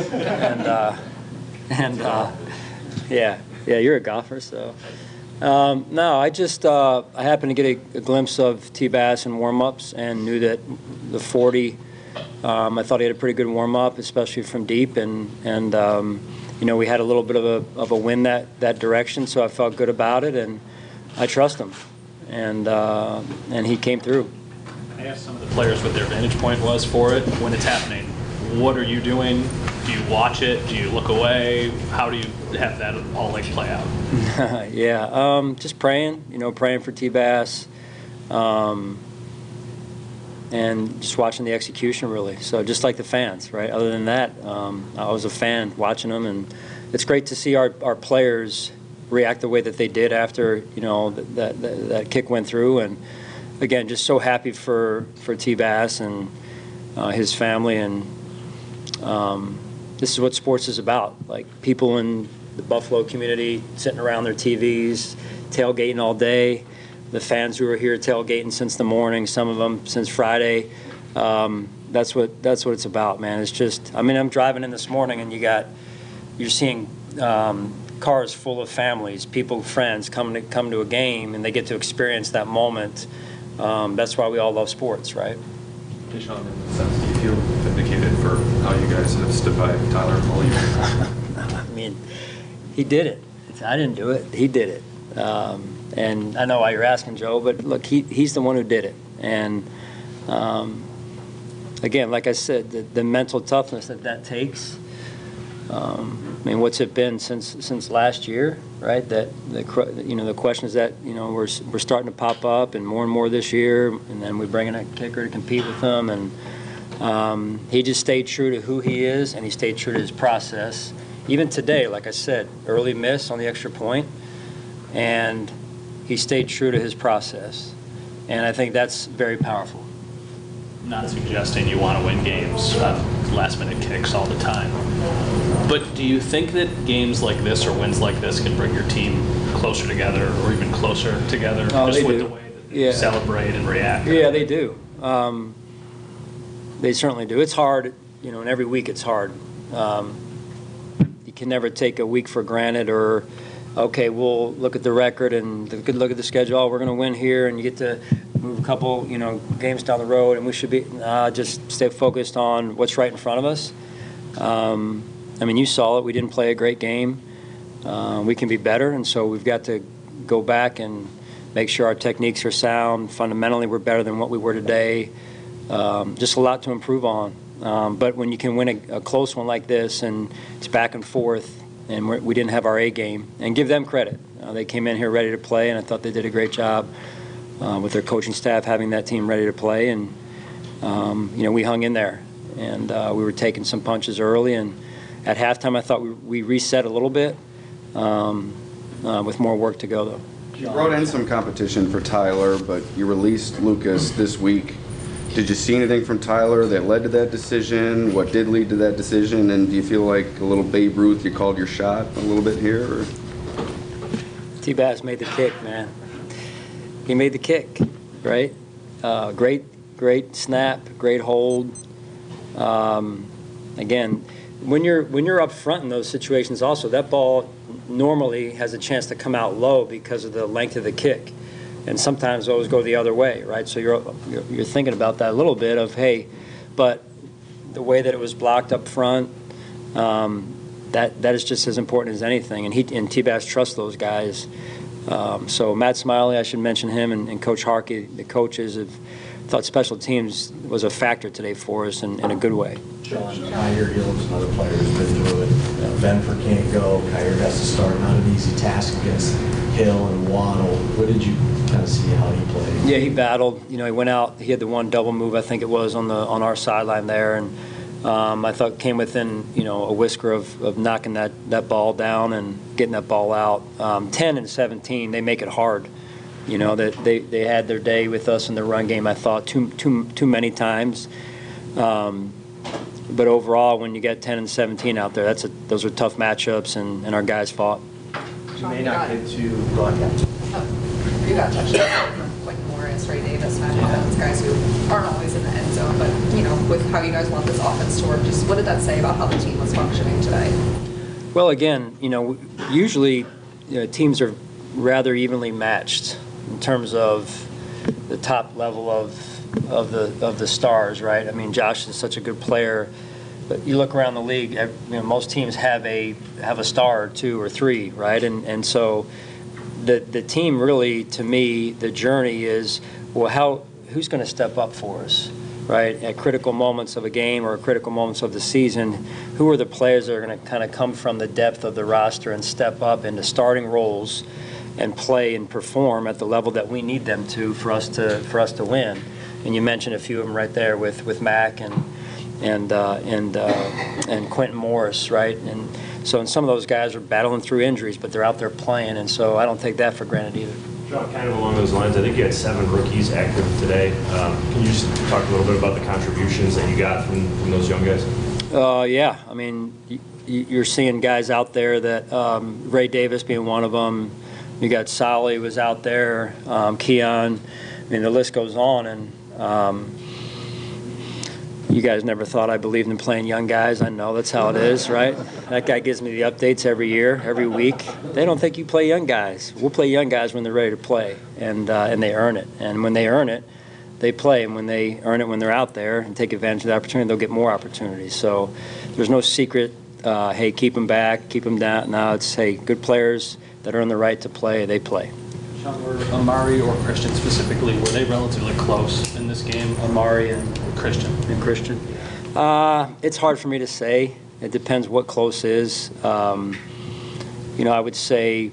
[SPEAKER 4] yeah, you're a golfer, so. No, I just I happened to get a glimpse of T-Bass in warm-ups and knew that the 40. I thought he had a pretty good warm-up, especially from deep, and we had a little bit of a win that direction, so I felt good about it, and I trust him, and he came through.
[SPEAKER 12] I asked some of the players what their vantage point was for it when it's happening. What are you doing? Do you watch it? Do you look away? How do you have that all play out?
[SPEAKER 4] Yeah, just praying. Praying for T-Bass. and just watching the execution, really. So just like the fans, right? Other than that, I was a fan watching them, and it's great to see our players react the way that they did after, you know, that kick went through. And again, just so happy for T-Bass and his family. And this is what sports is about. Like, people in the Buffalo community sitting around their TVs, tailgating all day. The fans who are here tailgating since the morning, some of them since Friday. That's what it's about, man. It's just, I mean, I'm driving in this morning, and you're seeing cars full of families, people, friends come to a game, and they get to experience that moment. That's why we all love sports, right?
[SPEAKER 2] Deshaun, in a sense, do you feel vindicated for how you guys have stood by Tyler all year?
[SPEAKER 4] I mean, he did it. I didn't do it. He did it. And I know why you're asking, Joe, but look, he's the one who did it. And again, like I said, the mental toughness that takes. I mean, what's it been since last year, right? That the questions that we're starting to pop up, and more this year, and then we bring in a kicker to compete with them, and he just stayed true to who he is, and he stayed true to his process. Even today, like I said, early miss on the extra point, and he stayed true to his process, and I think that's very powerful.
[SPEAKER 12] Not suggesting you want to win games on last-minute kicks all the time, but do you think that games like this or wins like this can bring your team closer together, or even closer together, just with the way that they celebrate and react?
[SPEAKER 4] Yeah, they do. They certainly do. It's hard, and every week it's hard. You can never take a week for granted, or okay, we'll look at the record and look at the schedule. Oh, we're going to win here, and you get to move a couple, games down the road, and we should be just stay focused on what's right in front of us. I mean, you saw it. We didn't play a great game. We can be better, and so we've got to go back and make sure our techniques are sound. Fundamentally, we're better than what we were today. Just a lot to improve on. But when you can win a close one like this, and it's back and forth, and we didn't have our A game, and give them credit. They came in here ready to play, and I thought they did a great job with their coaching staff having that team ready to play. And we hung in there, and we were taking some punches early. And at halftime, I thought we reset a little bit with more work to go, though.
[SPEAKER 5] You brought in some competition for Tyler, but you released Lucas this week. Did you see anything from Tyler that led to that decision? What did lead to that decision? And do you feel like a little Babe Ruth, you called your shot a little bit here? Or?
[SPEAKER 4] T-Bass made the kick, man. He made the kick, right? Great snap, great hold. Again, when you're up front in those situations also, that ball normally has a chance to come out low because of the length of the kick. And sometimes those go the other way, right? So you're thinking about that a little bit of, hey, but the way that it was blocked up front, that is just as important as anything. And T-Bass trusts those guys. So Matt Smiley, I should mention him, and Coach Harkey, the coaches have thought special teams was a factor today for us in a good way.
[SPEAKER 16] John, Kyer Hills and other players have been through it. Benford can't go. Kyer has to start. Not an easy task against Hill and Waddle. What did you kind of see how he played?
[SPEAKER 4] Yeah, he battled. He went out. He had the one double move, I think it was, on our sideline there, and I thought came within a whisker of knocking that ball down and getting that ball out. 10 and 17, they make it hard. That they had their day with us in the run game. I thought too many times. But overall, when you get 10 and 17 out there, those are tough matchups, and our guys fought.
[SPEAKER 22] You may not get to broadcast.
[SPEAKER 13] You got touchdowns from Quentin Morris, Ray Davis, Matt Collins, guys who aren't always in the end zone. But with how you guys want this offense to work, just what did that say about how the team was functioning today?
[SPEAKER 4] Well, again, usually teams are rather evenly matched in terms of the top level of the stars, right? I mean, Josh is such a good player, but you look around the league, most teams have a star or two or three, right? And so the team really, to me, the journey is, well, who's going to step up for us, right? At critical moments of a game or critical moments of the season, who are the players that are going to kind of come from the depth of the roster and step up into starting roles and play and perform at the level that we need them to for us to win. and you mentioned a few of them right there with Mac and Quentin Morris, right? And so, and some of those guys are battling through injuries, but they're out there playing, and so I don't take that for granted either.
[SPEAKER 24] Sean, kind of along those lines, I think you had 7 rookies active today. Can you just talk a little bit about the contributions that you got from those young guys?
[SPEAKER 4] Yeah, I mean, you're seeing guys out there that Ray Davis being one of them. You got Solly was out there, Keon. I mean, the list goes on, and you guys never thought I believed in playing young guys. I know that's how it is, right? That guy gives me the updates every year, every week. They don't think you play young guys. We'll play young guys when they're ready to play, and they earn it. And when they earn it, they play. And when they earn it when they're out there and take advantage of the opportunity, they'll get more opportunities. So there's no secret, hey, keep them back, keep them down. No, it's, hey, good players that earn the right to play, they play.
[SPEAKER 12] Sean, were Amari or Christian specifically, were they relatively close in this game?
[SPEAKER 4] Amari and
[SPEAKER 12] Christian.
[SPEAKER 4] It's hard for me to say. It depends what close is. I would say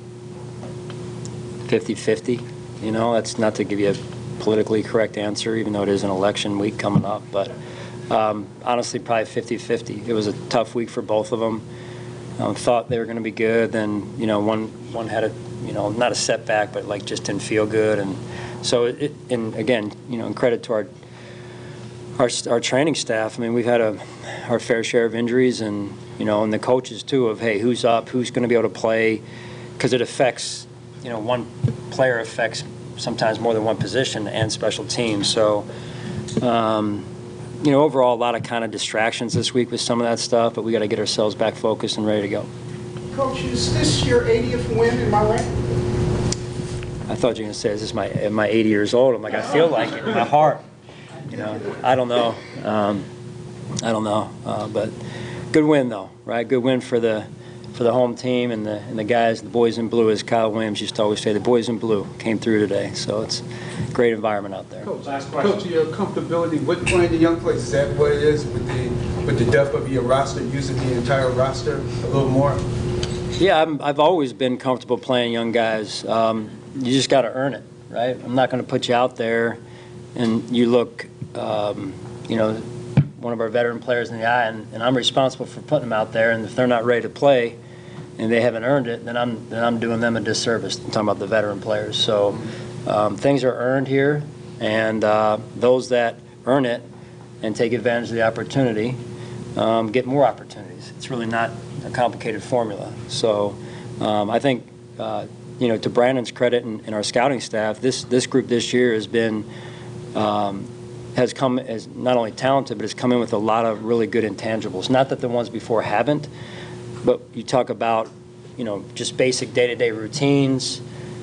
[SPEAKER 4] 50-50. That's not to give you a politically correct answer, even though it is an election week coming up. But honestly, probably 50-50. It was a tough week for both of them. Thought they were going to be good. Then, one had a, not a setback, but like just didn't feel good. And so, and again, in credit to our training staff. I mean, we've had our fair share of injuries, and and the coaches too. Of hey, who's up, who's going to be able to play, because it affects, one player affects sometimes more than one position and special teams. So, overall, a lot of kind of distractions this week with some of that stuff, but we got to get ourselves back focused and ready to go.
[SPEAKER 6] Coach, is this your 80th win? Am I right?
[SPEAKER 4] I thought you were going to say, is this am I 80 years old? I'm like, I feel like it in my heart. I don't know. But good win, though, right? Good win for the home team and the guys, the boys in blue, as Kyle Williams used to always say, the boys in blue came through today. So it's a great environment out there.
[SPEAKER 6] Coach, your comfortability with playing the young players, is that what it is with the depth of your roster, using the entire roster a little more?
[SPEAKER 4] Yeah, I've always been comfortable playing young guys. You just got to earn it, right? I'm not going to put you out there and you look, one of our veteran players in the eye, and I'm responsible for putting them out there. And if they're not ready to play and they haven't earned it, then I'm doing them a disservice. I'm talking about the veteran players. So things are earned here, and those that earn it and take advantage of the opportunity get more opportunities. It's really not a complicated formula. So I think, to Brandon's credit and our scouting staff, this group this year has been has come as not only talented, but has come in with a lot of really good intangibles. Not that the ones before haven't, but you talk about, just basic day-to-day routines,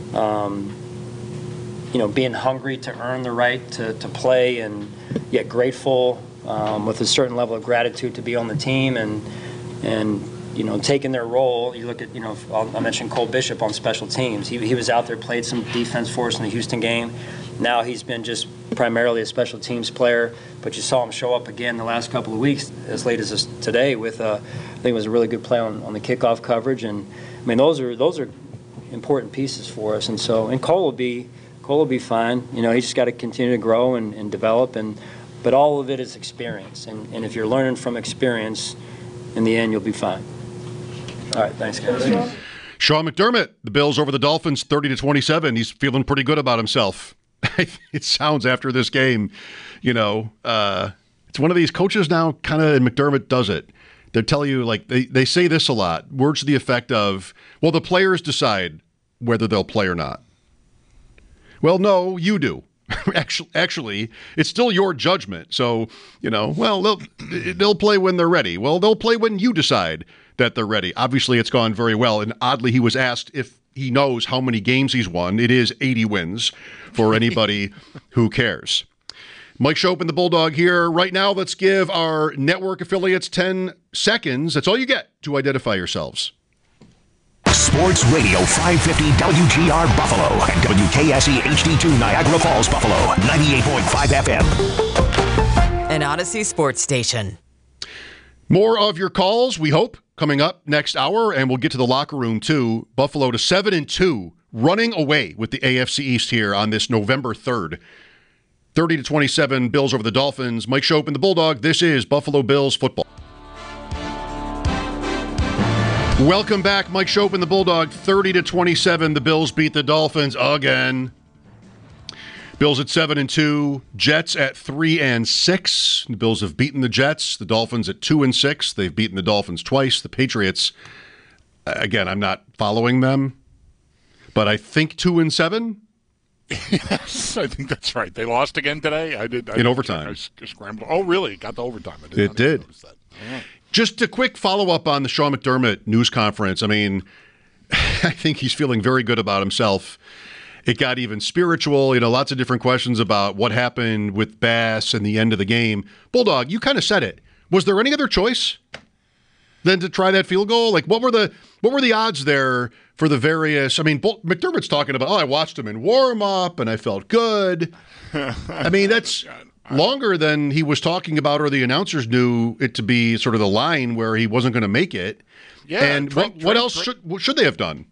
[SPEAKER 4] being hungry to earn the right to play, and yet grateful with a certain level of gratitude to be on the team, and taking their role. You look at, I mentioned Cole Bishop on special teams. He was out there, played some defense for us in the Houston game. Now he's been just primarily a special teams player, but you saw him show up again the last couple of weeks, as late as today, with I think it was a really good play on the kickoff coverage. And I mean, those are important pieces for us. And Cole will be fine. He's just got to continue to grow and develop. But all of it is experience. And if you're learning from experience, in the end, you'll be fine. All right, thanks, guys.
[SPEAKER 8] Sean McDermott, the Bills over the Dolphins, 30-27. He's feeling pretty good about himself. It sounds after this game, it's one of these coaches now, kind of, and McDermott does it. They tell you, like, they say this a lot, words to the effect of, well, the players decide whether they'll play or not. Well, no, you do. Actually, it's still your judgment. So, they'll play when they're ready. Well, they'll play when you decide that they're ready. Obviously, it's gone very well. And oddly, he was asked if he knows how many games he's won. It is 80 wins for anybody who cares. Mike Schopp and the Bulldog here. Right now, let's give our network affiliates 10 seconds. That's all you get to identify yourselves.
[SPEAKER 7] Sports Radio 550 WGR Buffalo and WKSE HD2 Niagara Falls, Buffalo, 98.5 FM.
[SPEAKER 10] An Odyssey Sports Station.
[SPEAKER 8] More of your calls, we hope, coming up next hour, and we'll get to the locker room, too. Buffalo to 7-2, running away with the AFC East here on this November 3rd. 30-27, Bills over the Dolphins. Mike Schopp and the Bulldog. This is Buffalo Bills football. Welcome back, Mike Schopp and the Bulldog. 30-27, the Bills beat the Dolphins again. Bills at 7-2, Jets at 3-6. The Bills have beaten the Jets. The Dolphins at 2-6. They've beaten the Dolphins twice. The Patriots, again, I'm not following them, but I think 2-7.
[SPEAKER 9] Yes, I think that's right. They lost again today.
[SPEAKER 8] In overtime.
[SPEAKER 9] I scrambled. Oh, really? Got the overtime.
[SPEAKER 8] It did.
[SPEAKER 9] Right.
[SPEAKER 8] Just a quick follow-up on the Sean McDermott news conference. I mean, I think he's feeling very good about himself. It got even spiritual, lots of different questions about what happened with Bass and the end of the game. Bulldog, you kind of said it. Was there any other choice than to try that field goal? Like, what were the odds there for the various? I mean, McDermott's talking about, I watched him in warm-up and I felt good. I mean, that's longer than he was talking about, or the announcers knew it to be sort of the line where he wasn't going to make it.
[SPEAKER 9] Yeah.
[SPEAKER 8] And what else should they have done?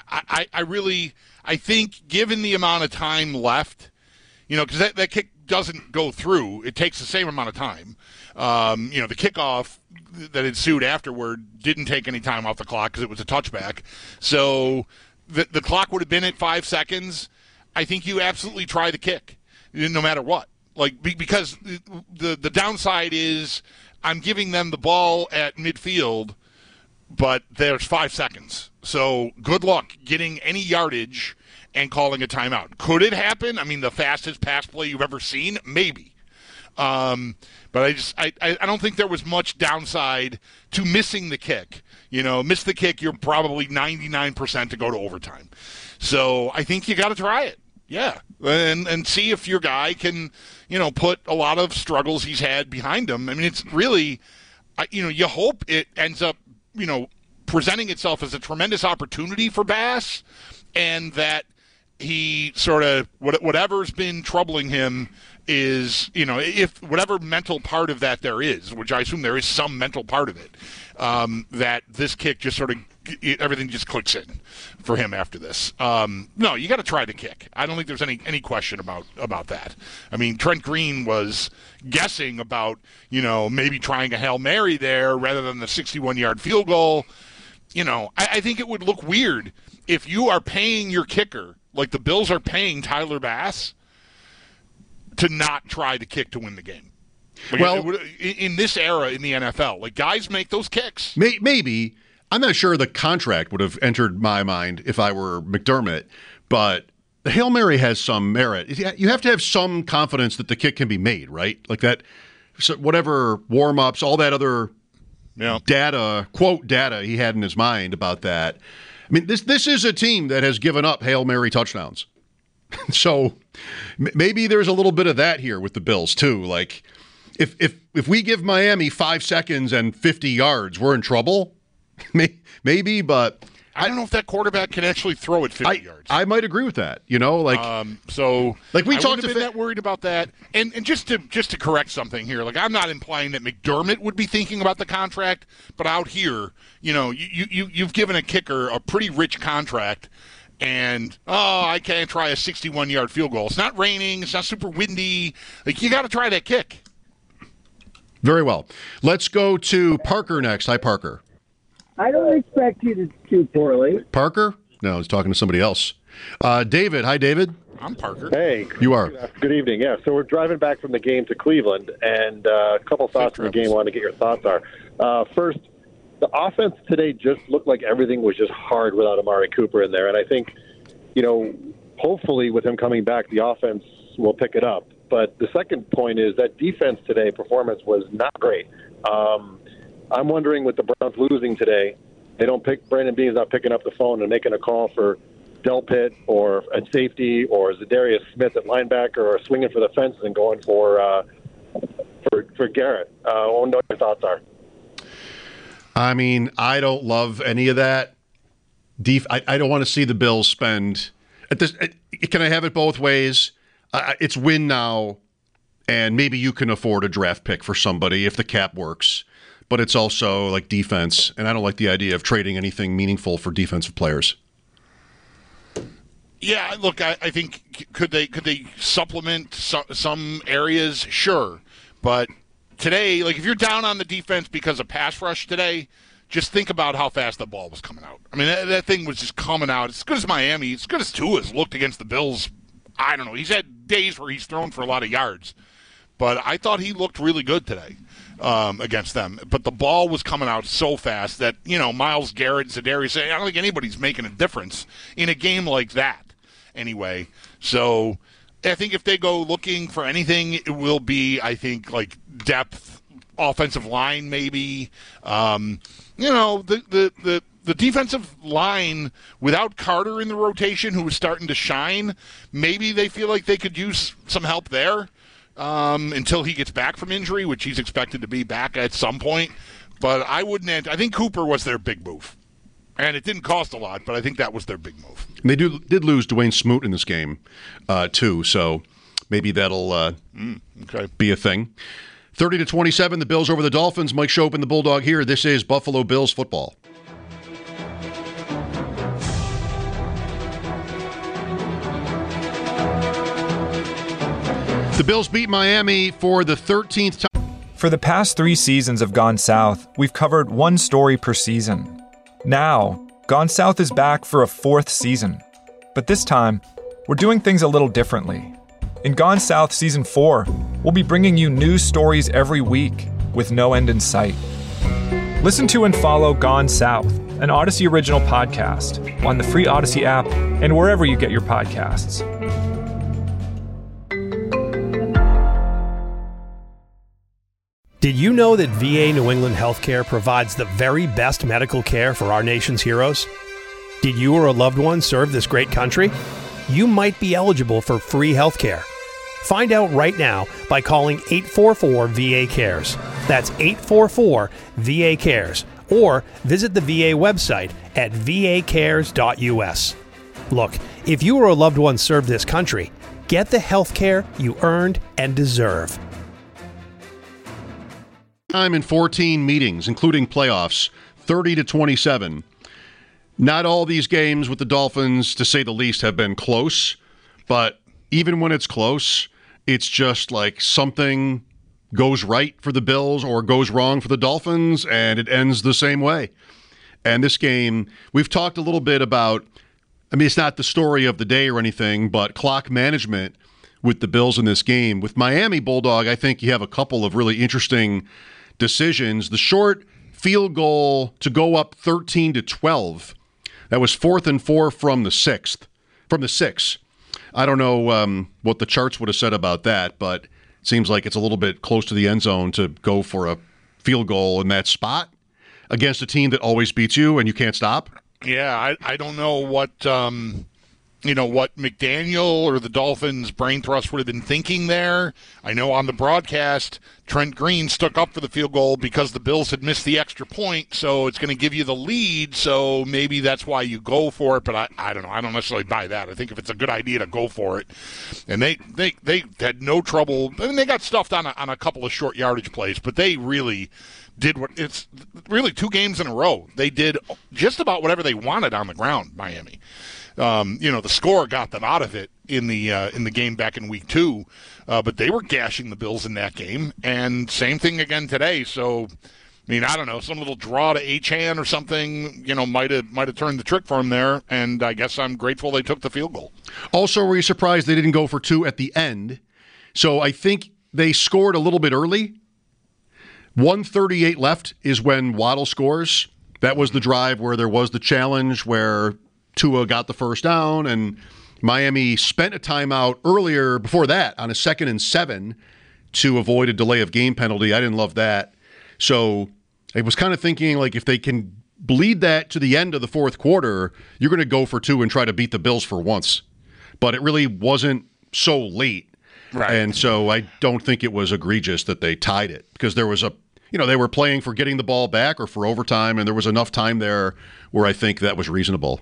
[SPEAKER 9] I think given the amount of time left, because that kick doesn't go through, it takes the same amount of time. The kickoff that ensued afterward didn't take any time off the clock because it was a touchback. So the clock would have been at 5 seconds. I think you absolutely try the kick, no matter what. Because the downside is I'm giving them the ball at midfield, but there's 5 seconds. So good luck getting any yardage and calling a timeout. Could it happen? I mean, the fastest pass play you've ever seen? Maybe. But I don't think there was much downside to missing the kick. Miss the kick, you're probably 99% to go to overtime. So I think you got to try it. Yeah, and see if your guy can, put a lot of struggles he's had behind him. I mean, it's really, you hope it ends up, presenting itself as a tremendous opportunity for Bass, and that he sort of, whatever's been troubling him is, if whatever mental part of that there is, which I assume there is some mental part of it, that this kick just sort of, everything just clicks in for him after this. No, you got to try the kick. I don't think there's any question about that. I mean, Trent Green was guessing about, maybe trying a Hail Mary there rather than the 61-yard field goal. I think it would look weird if you are paying your kicker, like the Bills are paying Tyler Bass, to not try the kick to win the game. In this era in the NFL, guys make those kicks.
[SPEAKER 8] Maybe. I'm not sure the contract would have entered my mind if I were McDermott, but the Hail Mary has some merit. You have to have some confidence that the kick can be made, right? Like that, so whatever warm-ups, all that other data, quote data he had in his mind about that. I mean, this is a team that has given up Hail Mary touchdowns. So maybe there's a little bit of that here with the Bills too. Like if we give Miami 5 seconds and 50 yards, we're in trouble. Maybe, but
[SPEAKER 9] I don't know if that quarterback can actually throw it 50 yards.
[SPEAKER 8] I might agree with that.
[SPEAKER 9] We talked been that worried about that. And just to correct something here, I'm not implying that McDermott would be thinking about the contract, but out here, you've given a kicker a pretty rich contract. And, I can't try a 61-yard field goal. It's not raining. It's not super windy. You got to try that kick.
[SPEAKER 8] Very well. Let's go to Parker next. Hi, Parker.
[SPEAKER 10] I don't expect you to do poorly.
[SPEAKER 8] Parker? No, I was talking to somebody else. David. Hi, David.
[SPEAKER 9] I'm Parker.
[SPEAKER 11] Hey.
[SPEAKER 8] You are.
[SPEAKER 11] Good evening. Yeah, so we're driving back from the game to Cleveland, and a couple thoughts from the game I wanted to get your thoughts are. First, the offense today just looked like everything was just hard without Amari Cooper in there, and I think, hopefully with him coming back, the offense will pick it up. But the second point is that defense today, performance was not great. I'm wondering with the Browns losing today, Brandon Beane's not picking up the phone and making a call for Delpit or at safety or Zadarius Smith at linebacker or swinging for the fences and going for Garrett. I want to know what your thoughts are.
[SPEAKER 8] I mean, I don't love any of that. I don't want to see the Bills spend at this. Can I have it both ways? It's win now, and maybe you can afford a draft pick for somebody if the cap works. But it's also defense, and I don't like the idea of trading anything meaningful for defensive players.
[SPEAKER 9] Yeah, look, I think could they supplement some areas? Sure, but today, like if you're down on the defense because of pass rush today, just think about how fast the ball was coming out. I mean, that thing was just coming out. As good as Miami, as good as Tua's looked against the Bills. I don't know. He's had days where he's thrown for a lot of yards, but I thought he looked really good today against them. But the ball was coming out so fast that, Myles Garrett, Za'Darius, I don't think anybody's making a difference in a game like that anyway. So I think if they go looking for anything, it will be, I think, like depth, offensive line maybe. The defensive line without Carter in the rotation, who was starting to shine, maybe they feel like they could use some help there until he gets back from injury, which he's expected to be back at some point. But I think Cooper was their big move. And it didn't cost a lot, but I think that was their big move.
[SPEAKER 8] And they did lose Dwayne Smoot in this game, too, so maybe that'll be a thing. 30-27, the Bills over the Dolphins. Mike Schopp and the Bulldog here. This is Buffalo Bills football. The Bills beat Miami for the 13th time.
[SPEAKER 2] For the past 3 seasons of Gone South, we've covered one story per season. Now, Gone South is back for a 4th season. But this time, we're doing things a little differently. In Gone South Season 4, we'll be bringing you news stories every week with no end in sight. Listen to and follow Gone South, an Odyssey original podcast, on the free Odyssey app and wherever you get your podcasts.
[SPEAKER 3] Did you know that VA New England Healthcare provides the very best medical care for our nation's heroes? Did you or a loved one serve this great country? You might be eligible for free healthcare. Find out right now by calling 844-VA-CARES. That's 844-VA-CARES. Or visit the VA website at vacares.us. Look, if you or a loved one served this country, get the healthcare you earned and deserve.
[SPEAKER 8] Time in 14 meetings, including playoffs, 30-27. Not all these games with the Dolphins, to say the least, have been close, but even when it's close, it's just like something goes right for the Bills or goes wrong for the Dolphins, and it ends the same way. And this game, we've talked a little bit about, it's not the story of the day or anything, but clock management with the Bills in this game. With Miami, Bulldog, I think you have a couple of really interesting decisions. The short field goal to go up 13-12. That was 4th and 4 from the 6. I don't know what the charts would have said about that, but it seems like it's a little bit close to the end zone to go for a field goal in that spot against a team that always beats you and you can't stop.
[SPEAKER 9] Yeah, I don't know what what McDaniel or the Dolphins' brain trust would have been thinking there. I know on the broadcast, Trent Green stuck up for the field goal because the Bills had missed the extra point, so it's going to give you the lead, so maybe that's why you go for it, but I don't know. I don't necessarily buy that. I think if it's a good idea to go for it. And they had no trouble. I mean, they got stuffed on a couple of short yardage plays, but they really did it's really 2 games in a row. They did just about whatever they wanted on the ground, Miami. The score got them out of it in the game back in week 2, but they were gashing the Bills in that game, and same thing again today. So, I don't know, some little draw to Achane or something, might have turned the trick for them there, and I guess I'm grateful they took the field goal.
[SPEAKER 8] Also, were you surprised they didn't go for 2 at the end? So I think they scored a little bit early. 1:38 left is when Waddle scores. That was the drive where there was the challenge where Tua got the first down, and Miami spent a timeout earlier before that on a 2nd and 7 to avoid a delay of game penalty. I didn't love that. So I was kind of thinking, like, if they can bleed that to the end of the 4th quarter, you're going to go for 2 and try to beat the Bills for once. But it really wasn't so late. Right. And so I don't think it was egregious that they tied it, because there was they were playing for getting the ball back or for overtime, and there was enough time there where I think that was reasonable.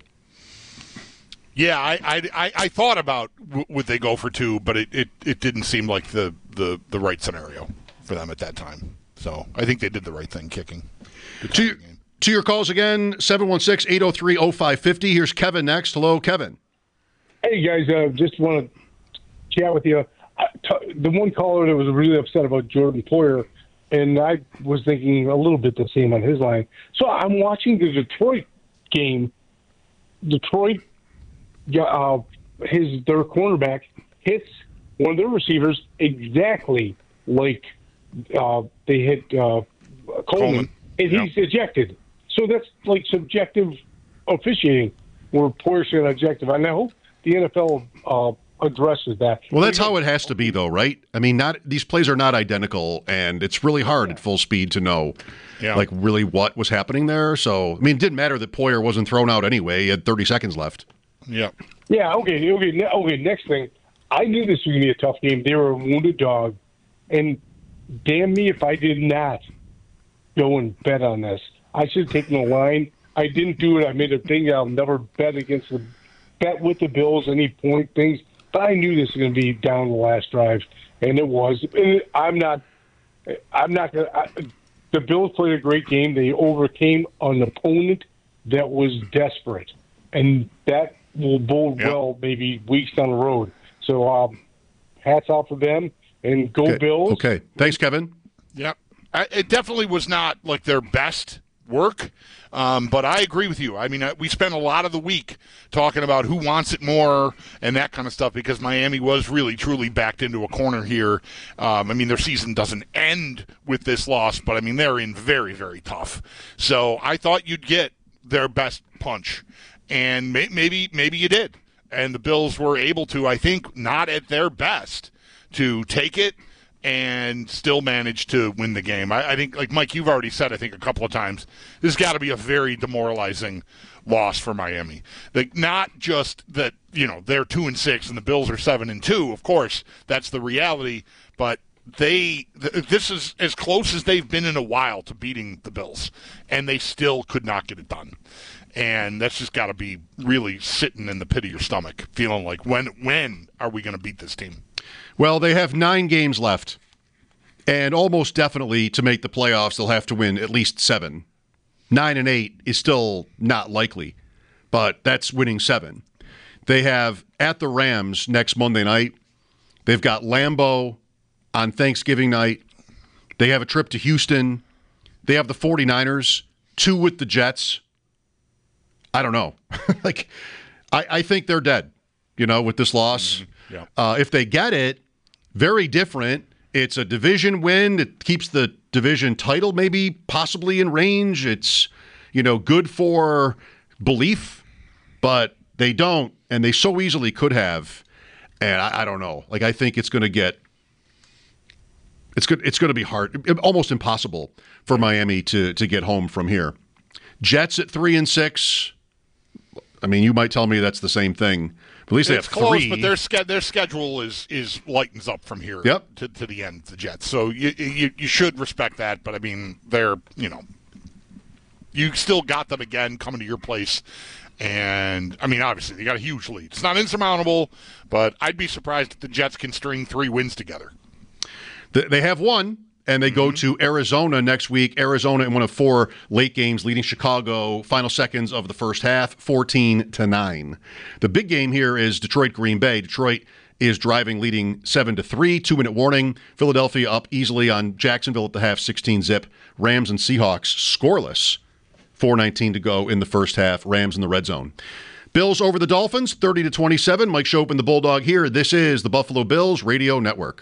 [SPEAKER 9] Yeah, I thought about would they go for 2, but it didn't seem like the right scenario for them at that time. So I think they did the right thing kicking.
[SPEAKER 8] To your calls again, 716-803-0550. Here's Kevin next. Hello, Kevin.
[SPEAKER 14] Hey, guys, just want to chat with you. The one caller that was really upset about Jordan Poyer, and I was thinking a little bit the same on his line. So I'm watching the Detroit game. Detroit, their cornerback hits one of their receivers exactly like they hit Coleman, and he's ejected. So that's like subjective officiating, where Poyer's got objective. And I hope the NFL addresses that.
[SPEAKER 8] Well, that's how it has to be, though, right? I mean, these plays are not identical, and it's really hard at full speed to know, like, really what was happening there. So, I mean, it didn't matter that Poyer wasn't thrown out anyway. He had 30 seconds left.
[SPEAKER 9] Yeah.
[SPEAKER 14] Yeah, okay, next thing. I knew this was going to be a tough game. They were a wounded dog, and damn me if I did not go and bet on this. I should have taken the line. I didn't do it. I made a thing. I'll never bet with the Bills, any point things. But I knew this was going to be down the last drive, and it was. I'm not going to. The Bills played a great game. They overcame an opponent that was desperate, and that will bode well maybe weeks down the road. So hats off for them, and go Bills.
[SPEAKER 8] Okay. Thanks, Kevin.
[SPEAKER 9] Yep. It definitely was not like their best work, but I agree with you. I mean, we spent a lot of the week talking about who wants it more and that kind of stuff because Miami was really, truly backed into a corner here. I mean, their season doesn't end with this loss, but, I mean, they're in very, very tough. So I thought you'd get their best punch, and maybe you did. And the Bills were able to, I think, not at their best, to take it and still manage to win the game. I think, like Mike, you've already said, I think a couple of times, this has got to be a very demoralizing loss for Miami. Like, not just that, they're 2-6 and the Bills are 7-2. Of course, that's the reality. But this is as close as they've been in a while to beating the Bills, and they still could not get it done. And that's just got to be really sitting in the pit of your stomach, feeling like, when are we going to beat this team?
[SPEAKER 8] Well, they have 9 games left, and almost definitely to make the playoffs, they'll have to win at least 7. 9-8 is still not likely, but that's winning 7. They have at the Rams next Monday night. They've got Lambeau on Thanksgiving night. They have a trip to Houston. They have the 49ers, 2 with the Jets. I don't know. I think they're dead, with this loss.
[SPEAKER 9] Mm-hmm. Yeah.
[SPEAKER 8] If they get it, very different. It's a division win. It keeps the division title maybe possibly in range. It's, good for belief, but they don't, and they so easily could have. And I don't know. I think it's going to get – it's going to be hard, almost impossible for Miami to get home from here. Jets at 3-6. I mean, you might tell me that's the same thing. But at least
[SPEAKER 9] it's
[SPEAKER 8] they have
[SPEAKER 9] close,
[SPEAKER 8] 3.
[SPEAKER 9] But their schedule is lightens up from here to the end of the Jets. So you should respect that. But, I mean, they're, you still got them again coming to your place. And, I mean, obviously, they got a huge lead. It's not insurmountable, but I'd be surprised if the Jets can string 3 wins together.
[SPEAKER 8] They have 1. And they go to Arizona next week. Arizona in one of 4 late games, leading Chicago, final seconds of the first half, 14-9. The big game here is Detroit-Green Bay. Detroit is driving, leading 7-3, 2-minute warning. Philadelphia up easily on Jacksonville at the half, 16-zip. Rams and Seahawks scoreless, 4:19 to go in the first half. Rams in the red zone. Bills over the Dolphins, 30-27. Mike Schopp and the Bulldog here. This is the Buffalo Bills Radio Network.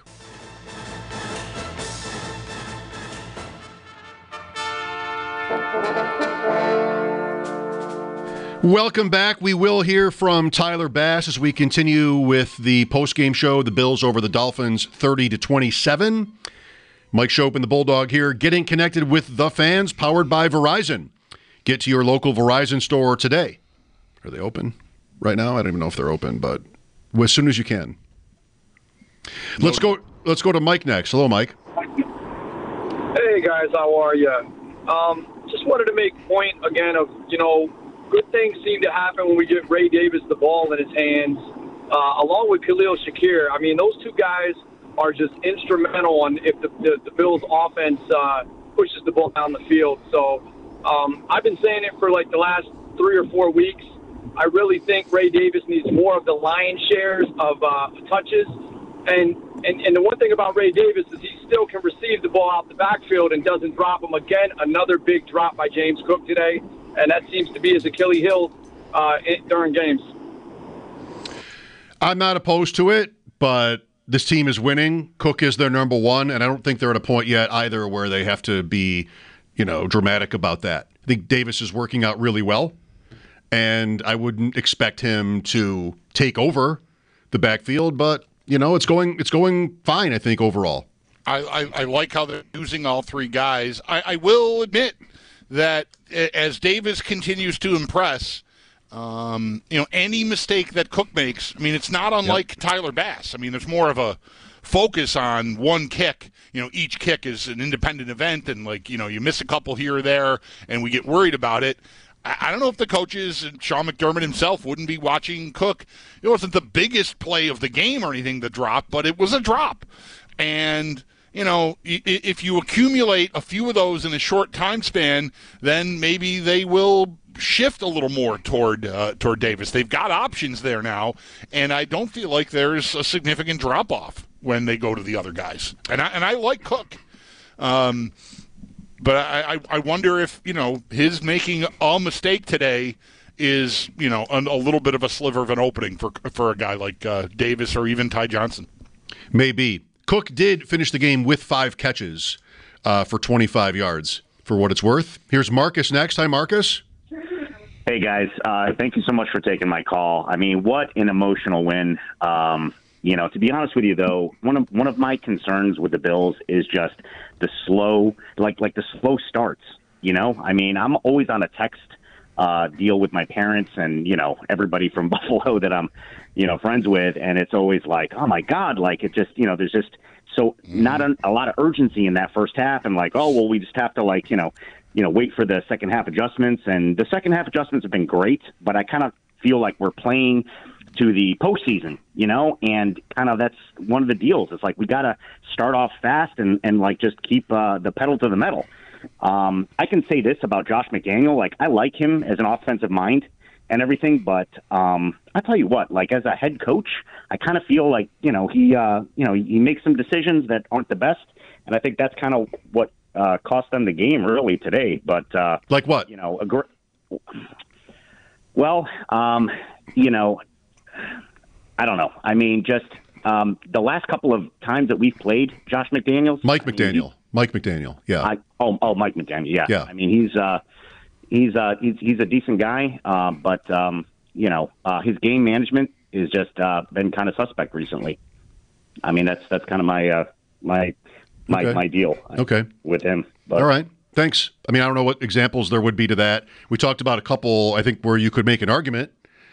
[SPEAKER 8] Welcome back. We will hear from Tyler Bass as we continue with the postgame show. The Bills over the Dolphins, 30-27. Mike Schopp and the Bulldog here, getting connected with the fans, powered by Verizon. Get to your local Verizon store today. Are they open right now? I don't even know if they're open, but as soon as you can. Let's go to Mike next. Hello, Mike.
[SPEAKER 15] Hey guys, how are you? Just wanted to make point again of good things seem to happen when we give Ray Davis the ball in his hands, along with Khalil Shakir. I mean, those 2 guys are just instrumental on if the Bills' offense pushes the ball down the field. So I've been saying it for like the last 3 or 4 weeks. I really think Ray Davis needs more of the lion's shares of touches. And the one thing about Ray Davis is he still can receive the ball out the backfield and doesn't drop them. Again, another big drop by James Cook today, and that seems to be his Achilles heel during games.
[SPEAKER 8] I'm not opposed to it, but this team is winning. Cook is their number one, and I don't think they're at a point yet either where they have to be, dramatic about that. I think Davis is working out really well, and I wouldn't expect him to take over the backfield, but it's going fine, I think, overall.
[SPEAKER 9] I like how they're using all three guys. I will admit that as Davis continues to impress, any mistake that Cook makes, it's not unlike Tyler Bass. There's more of a focus on one kick. Each kick is an independent event, and you miss a couple here or there, and we get worried about it. I don't know if the coaches and Sean McDermott himself wouldn't be watching Cook. It wasn't the biggest play of the game or anything to drop, but it was a drop. And, if you accumulate a few of those in a short time span, then maybe they will shift a little more toward Davis. They've got options there now, and I don't feel like there's a significant drop-off when they go to the other guys. And I like Cook. But I wonder if, his making a mistake today is, a little bit of a sliver of an opening for a guy like Davis or even Ty Johnson.
[SPEAKER 8] Maybe. Cook did finish the game with 5 catches for 25 yards, for what it's worth. Here's Marcus next. Hi, Marcus.
[SPEAKER 17] Hey, guys. Thank you so much for taking my call. What an emotional win. To be honest with you, though, one of my concerns with the Bills is just the slow, the slow starts. I'm always on a text deal with my parents and everybody from Buffalo that I'm friends with, and it's always like, oh my God, it just there's just not a lot of urgency in that first half, and we just have to wait for the second half adjustments, and the second half adjustments have been great, but I kind of feel like we're playing to the postseason, and kind of that's one of the deals. It's we got to start off fast and just keep the pedal to the metal. I can say this about Josh McDaniel. I like him as an offensive mind and everything, but I tell you what, as a head coach, I kind of feel he makes some decisions that aren't the best, and I think that's kind of what cost them the game early today. But
[SPEAKER 8] like what?
[SPEAKER 17] I don't know. The last couple of times that we've played Josh McDaniels.
[SPEAKER 8] Mike McDaniel, yeah.
[SPEAKER 17] Mike McDaniel, yeah. He's a decent guy, but his game management is just been kind of suspect recently. That's kind of my deal. With him. But.
[SPEAKER 8] All right. Thanks. I don't know what examples there would be to that. We talked about a couple, I think, where you could make an argument.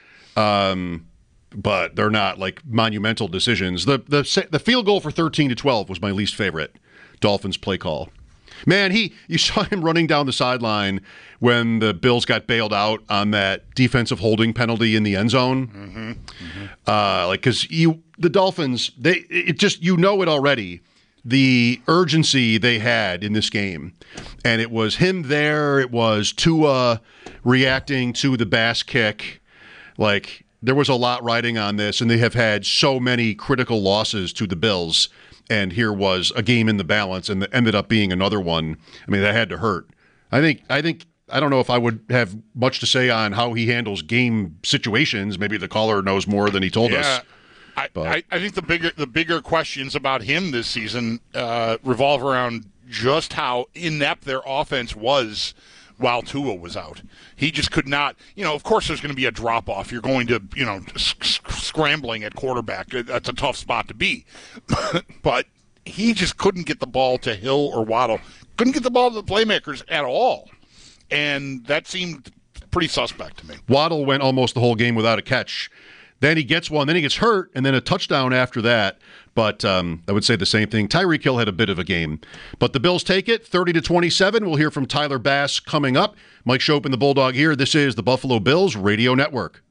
[SPEAKER 8] But they're not monumental decisions. The field goal for 13-12 was my least favorite Dolphins play call. Man, you saw him running down the sideline when the Bills got bailed out on that defensive holding penalty in the end zone. Because the Dolphins, it already, the urgency they had in this game, and it was him there. It was Tua reacting to the Bass kick, There was a lot riding on this, and they have had so many critical losses to the Bills, and here was a game in the balance, and that ended up being another one. That had to hurt. I don't know if I would have much to say on how he handles game situations. Maybe the caller knows more than he told us.
[SPEAKER 9] I think the bigger questions about him this season revolve around just how inept their offense was while Tua was out. He just could not, of course there's going to be a drop-off. You're going to, scrambling at quarterback. That's a tough spot to be. But he just couldn't get the ball to Hill or Waddle. Couldn't get the ball to the playmakers at all. And that seemed pretty suspect to me.
[SPEAKER 8] Waddle went almost the whole game without a catch. Then he gets one, then he gets hurt, and then a touchdown after that. But I would say the same thing. Tyreek Hill had a bit of a game. But the Bills take it, 30-27. We'll hear from Tyler Bass coming up. Mike Schopp and the Bulldog here. This is the Buffalo Bills Radio Network.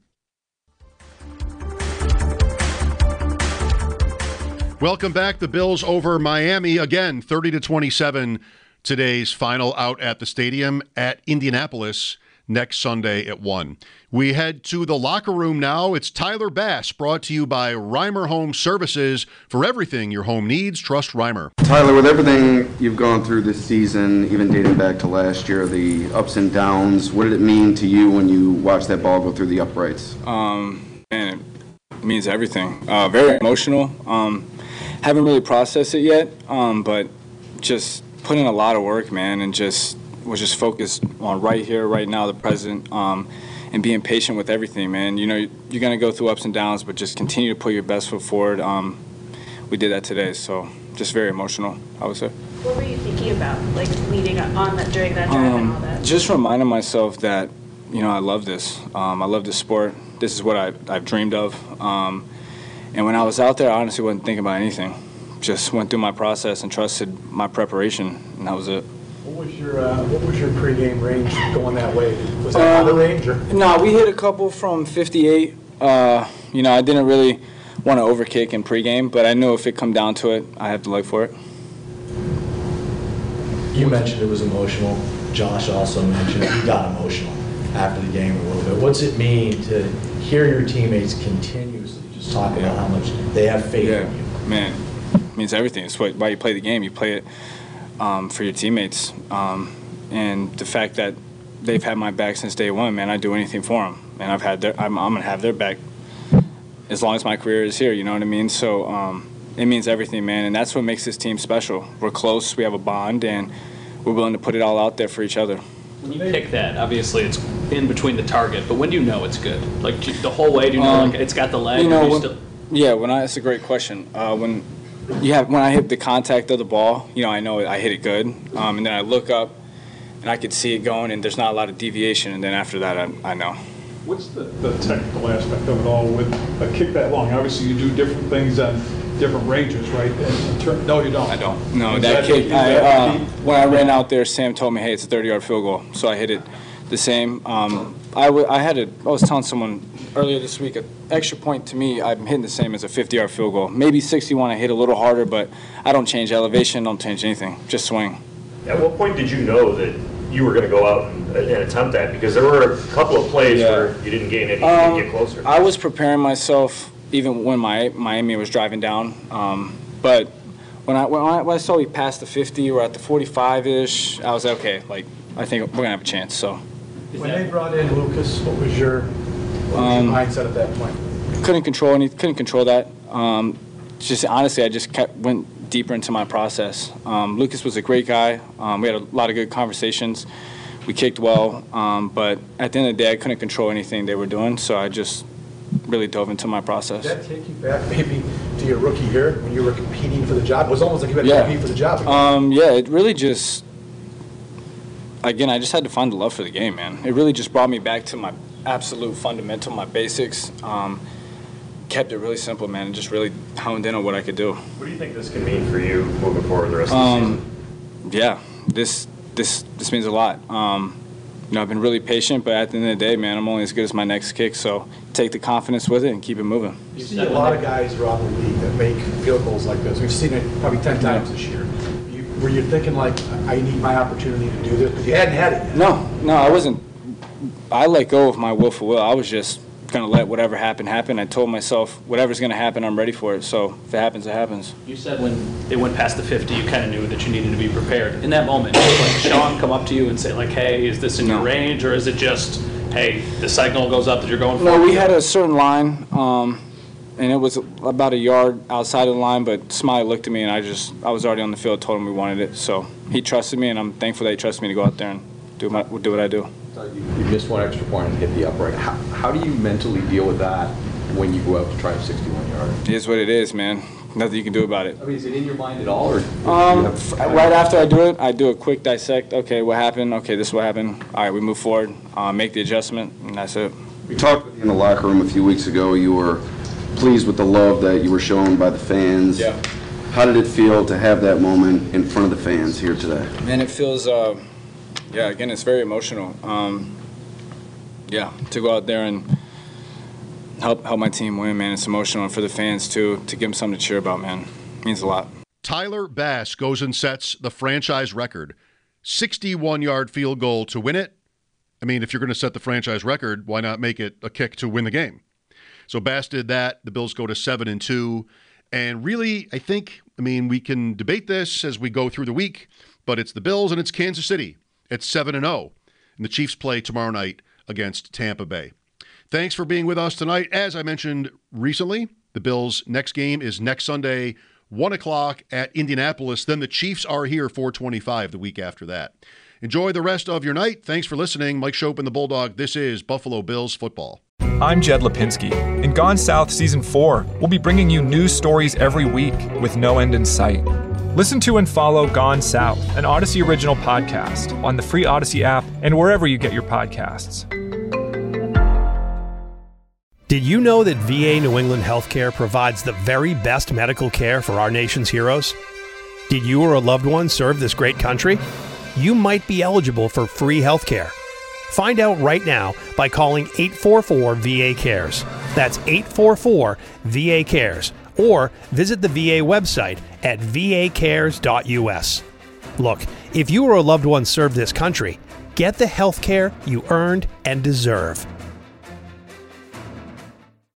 [SPEAKER 8] Welcome back. The Bills over Miami again, 30-27. Today's final out at the stadium at Indianapolis. next Sunday at 1. We head to the locker room now. It's Tyler Bass, brought to you by Reimer Home Services. For everything your home needs, trust Reimer.
[SPEAKER 5] Tyler, with everything you've gone through this season, even dating back to last year, the ups and downs, what did it mean to you when you watched that ball go through the uprights?
[SPEAKER 18] Man, it means everything. Very emotional. Haven't really processed it yet, but just put in a lot of work, man, and was just focused on right here, right now, the present, and being patient with everything, man. You know, you're going to go through ups and downs, but just continue to put your best foot forward. We did that today, so just very emotional, I would say.
[SPEAKER 19] What were you thinking about, like, leading on that during that drive and all that?
[SPEAKER 18] Just reminding myself that, you know, I love this. I love this sport. This is what I've dreamed of. And when I was out there, I honestly wasn't thinking about anything. Just went through my process and trusted my preparation, and that was it.
[SPEAKER 20] What was your pregame range going that way? Was that out of range? Or?
[SPEAKER 18] No, we hit a couple from 58. You know, I didn't really want to overkick in pregame, but I knew if it come down to it, I have the leg for it.
[SPEAKER 16] You mentioned it was emotional. Josh also mentioned he got emotional after the game a little bit. What's it mean to hear your teammates continuously just talk about how much they have faith in you?
[SPEAKER 18] Man, it means everything. It's why you play the game. You play it for your teammates. And the fact that they've had my back since day one, man, I'd do anything for them. And I'm going to have their back as long as my career is here, you know what I mean? So it means everything, man, and that's what makes this team special. We're close, we have a bond, and we're willing to put it all out there for each other.
[SPEAKER 12] When you pick that, obviously it's in between the target, but when do you know it's good? Like the whole way, do you know like it's got the leg?
[SPEAKER 18] You know, that's a great question. When I hit the contact of the ball, you know, I know I hit it good, and then I look up, and I could see it going, and there's not a lot of deviation, and then after that, I know.
[SPEAKER 21] What's the technical aspect of it all with a kick that long? Obviously, you do different things on different ranges, right? No, you don't.
[SPEAKER 18] I don't. No, that kick, when I ran out there, Sam told me, hey, it's a 30-yard field goal, so I hit it the same. I was telling someone earlier this week, an extra point to me, I'm hitting the same as a 50-yard field goal. Maybe 61, I hit a little harder, but I don't change elevation, don't change anything, just swing.
[SPEAKER 24] At what point did you know that you were going to go out and attempt that? Because there were a couple of plays where you didn't gain any, you didn't get closer.
[SPEAKER 18] I was preparing myself even when Miami was driving down. But when I saw we passed the 50, we're at the 45-ish, I was like, okay, like, I think we're going to have a chance. So
[SPEAKER 20] when they brought in Lucas, what was your mindset at that point?
[SPEAKER 18] Couldn't control that. Just honestly, I just went deeper into my process. Lucas was a great guy. We had a lot of good conversations. We kicked well, but at the end of the day, I couldn't control anything they were doing, so I just really dove into my process.
[SPEAKER 20] Did that take you back maybe to your rookie year when you were competing for the job? It was almost like you had to compete for the job again.
[SPEAKER 18] Yeah, it really just, again, I just had to find the love for the game, man. It really just brought me back to my absolute fundamental, my basics. Kept it really simple, man, and just really honed in on what I could do.
[SPEAKER 24] What do you think this can mean for you moving forward the rest of the season?
[SPEAKER 18] Yeah, this means a lot. You know, I've been really patient, but at the end of the day, man, I'm only as good as my next kick, so take the confidence with it and keep it moving.
[SPEAKER 20] You see a lot of guys around the league that make field goals like this. We've seen it probably 10 times this year. Were you thinking, like, I need my opportunity to do this? Because you hadn't had it yet.
[SPEAKER 18] No, I wasn't. I let go of my will for will. I was just going to let whatever happen. I told myself, whatever's going to happen, I'm ready for it. So if it happens, it happens.
[SPEAKER 12] You said when they went past the 50, you kind of knew that you needed to be prepared. In that moment, did like Sean come up to you and say, like, hey, is this in your range? Or is it just, hey, the signal goes up that you're going for?
[SPEAKER 18] No, we had a certain line, and it was about a yard outside of the line, but Smiley looked at me, and I was already on the field, told him we wanted it. So he trusted me, and I'm thankful that he trusted me to go out there and do what I do.
[SPEAKER 25] You missed one extra point and hit the upright. How do you mentally deal with that when you go out to try a 61-yarder?
[SPEAKER 18] It is what it is, man. Nothing you can do about it.
[SPEAKER 25] I mean, is it in your mind at all? Or
[SPEAKER 18] right after I do a quick dissect. Okay, what happened? Okay, this is what happened. All right, we move forward, make the adjustment, and that's it.
[SPEAKER 5] We talked with you in the locker room a few weeks ago. You were pleased with the love that you were shown by the fans.
[SPEAKER 18] Yeah.
[SPEAKER 5] How did it feel to have that moment in front of the fans here today?
[SPEAKER 18] Man, it feels... Yeah, again, it's very emotional. To go out there and help my team win, man, it's emotional. And for the fans, too, to give them something to cheer about, man, it means a lot.
[SPEAKER 8] Tyler Bass goes and sets the franchise record. 61-yard field goal to win it, I mean, if you're going to set the franchise record, why not make it a kick to win the game? So Bass did that. The Bills go to 7-2. And really, we can debate this as we go through the week, but it's the Bills and it's Kansas City at 7-0. And the Chiefs play tomorrow night against Tampa Bay. Thanks for being with us tonight. As I mentioned recently, the Bills' next game is next Sunday, 1 o'clock at Indianapolis. Then the Chiefs are here 4:25 the week after that. Enjoy the rest of your night. Thanks for listening. Mike Schopp and the Bulldog. This is Buffalo Bills football.
[SPEAKER 2] I'm Jed Lipinski. In Gone South Season 4, we'll be bringing you news stories every week with no end in sight. Listen to and follow Gone South, an Odyssey original podcast, on the free Odyssey app and wherever you get your podcasts.
[SPEAKER 3] Did you know that VA New England Healthcare provides the very best medical care for our nation's heroes? Did you or a loved one serve this great country? You might be eligible for free healthcare. Find out right now by calling 844-VA-CARES. That's 844-VA-CARES. Or visit the VA website at vacares.us. Look, if you or a loved one served this country, get the health care you earned and deserve.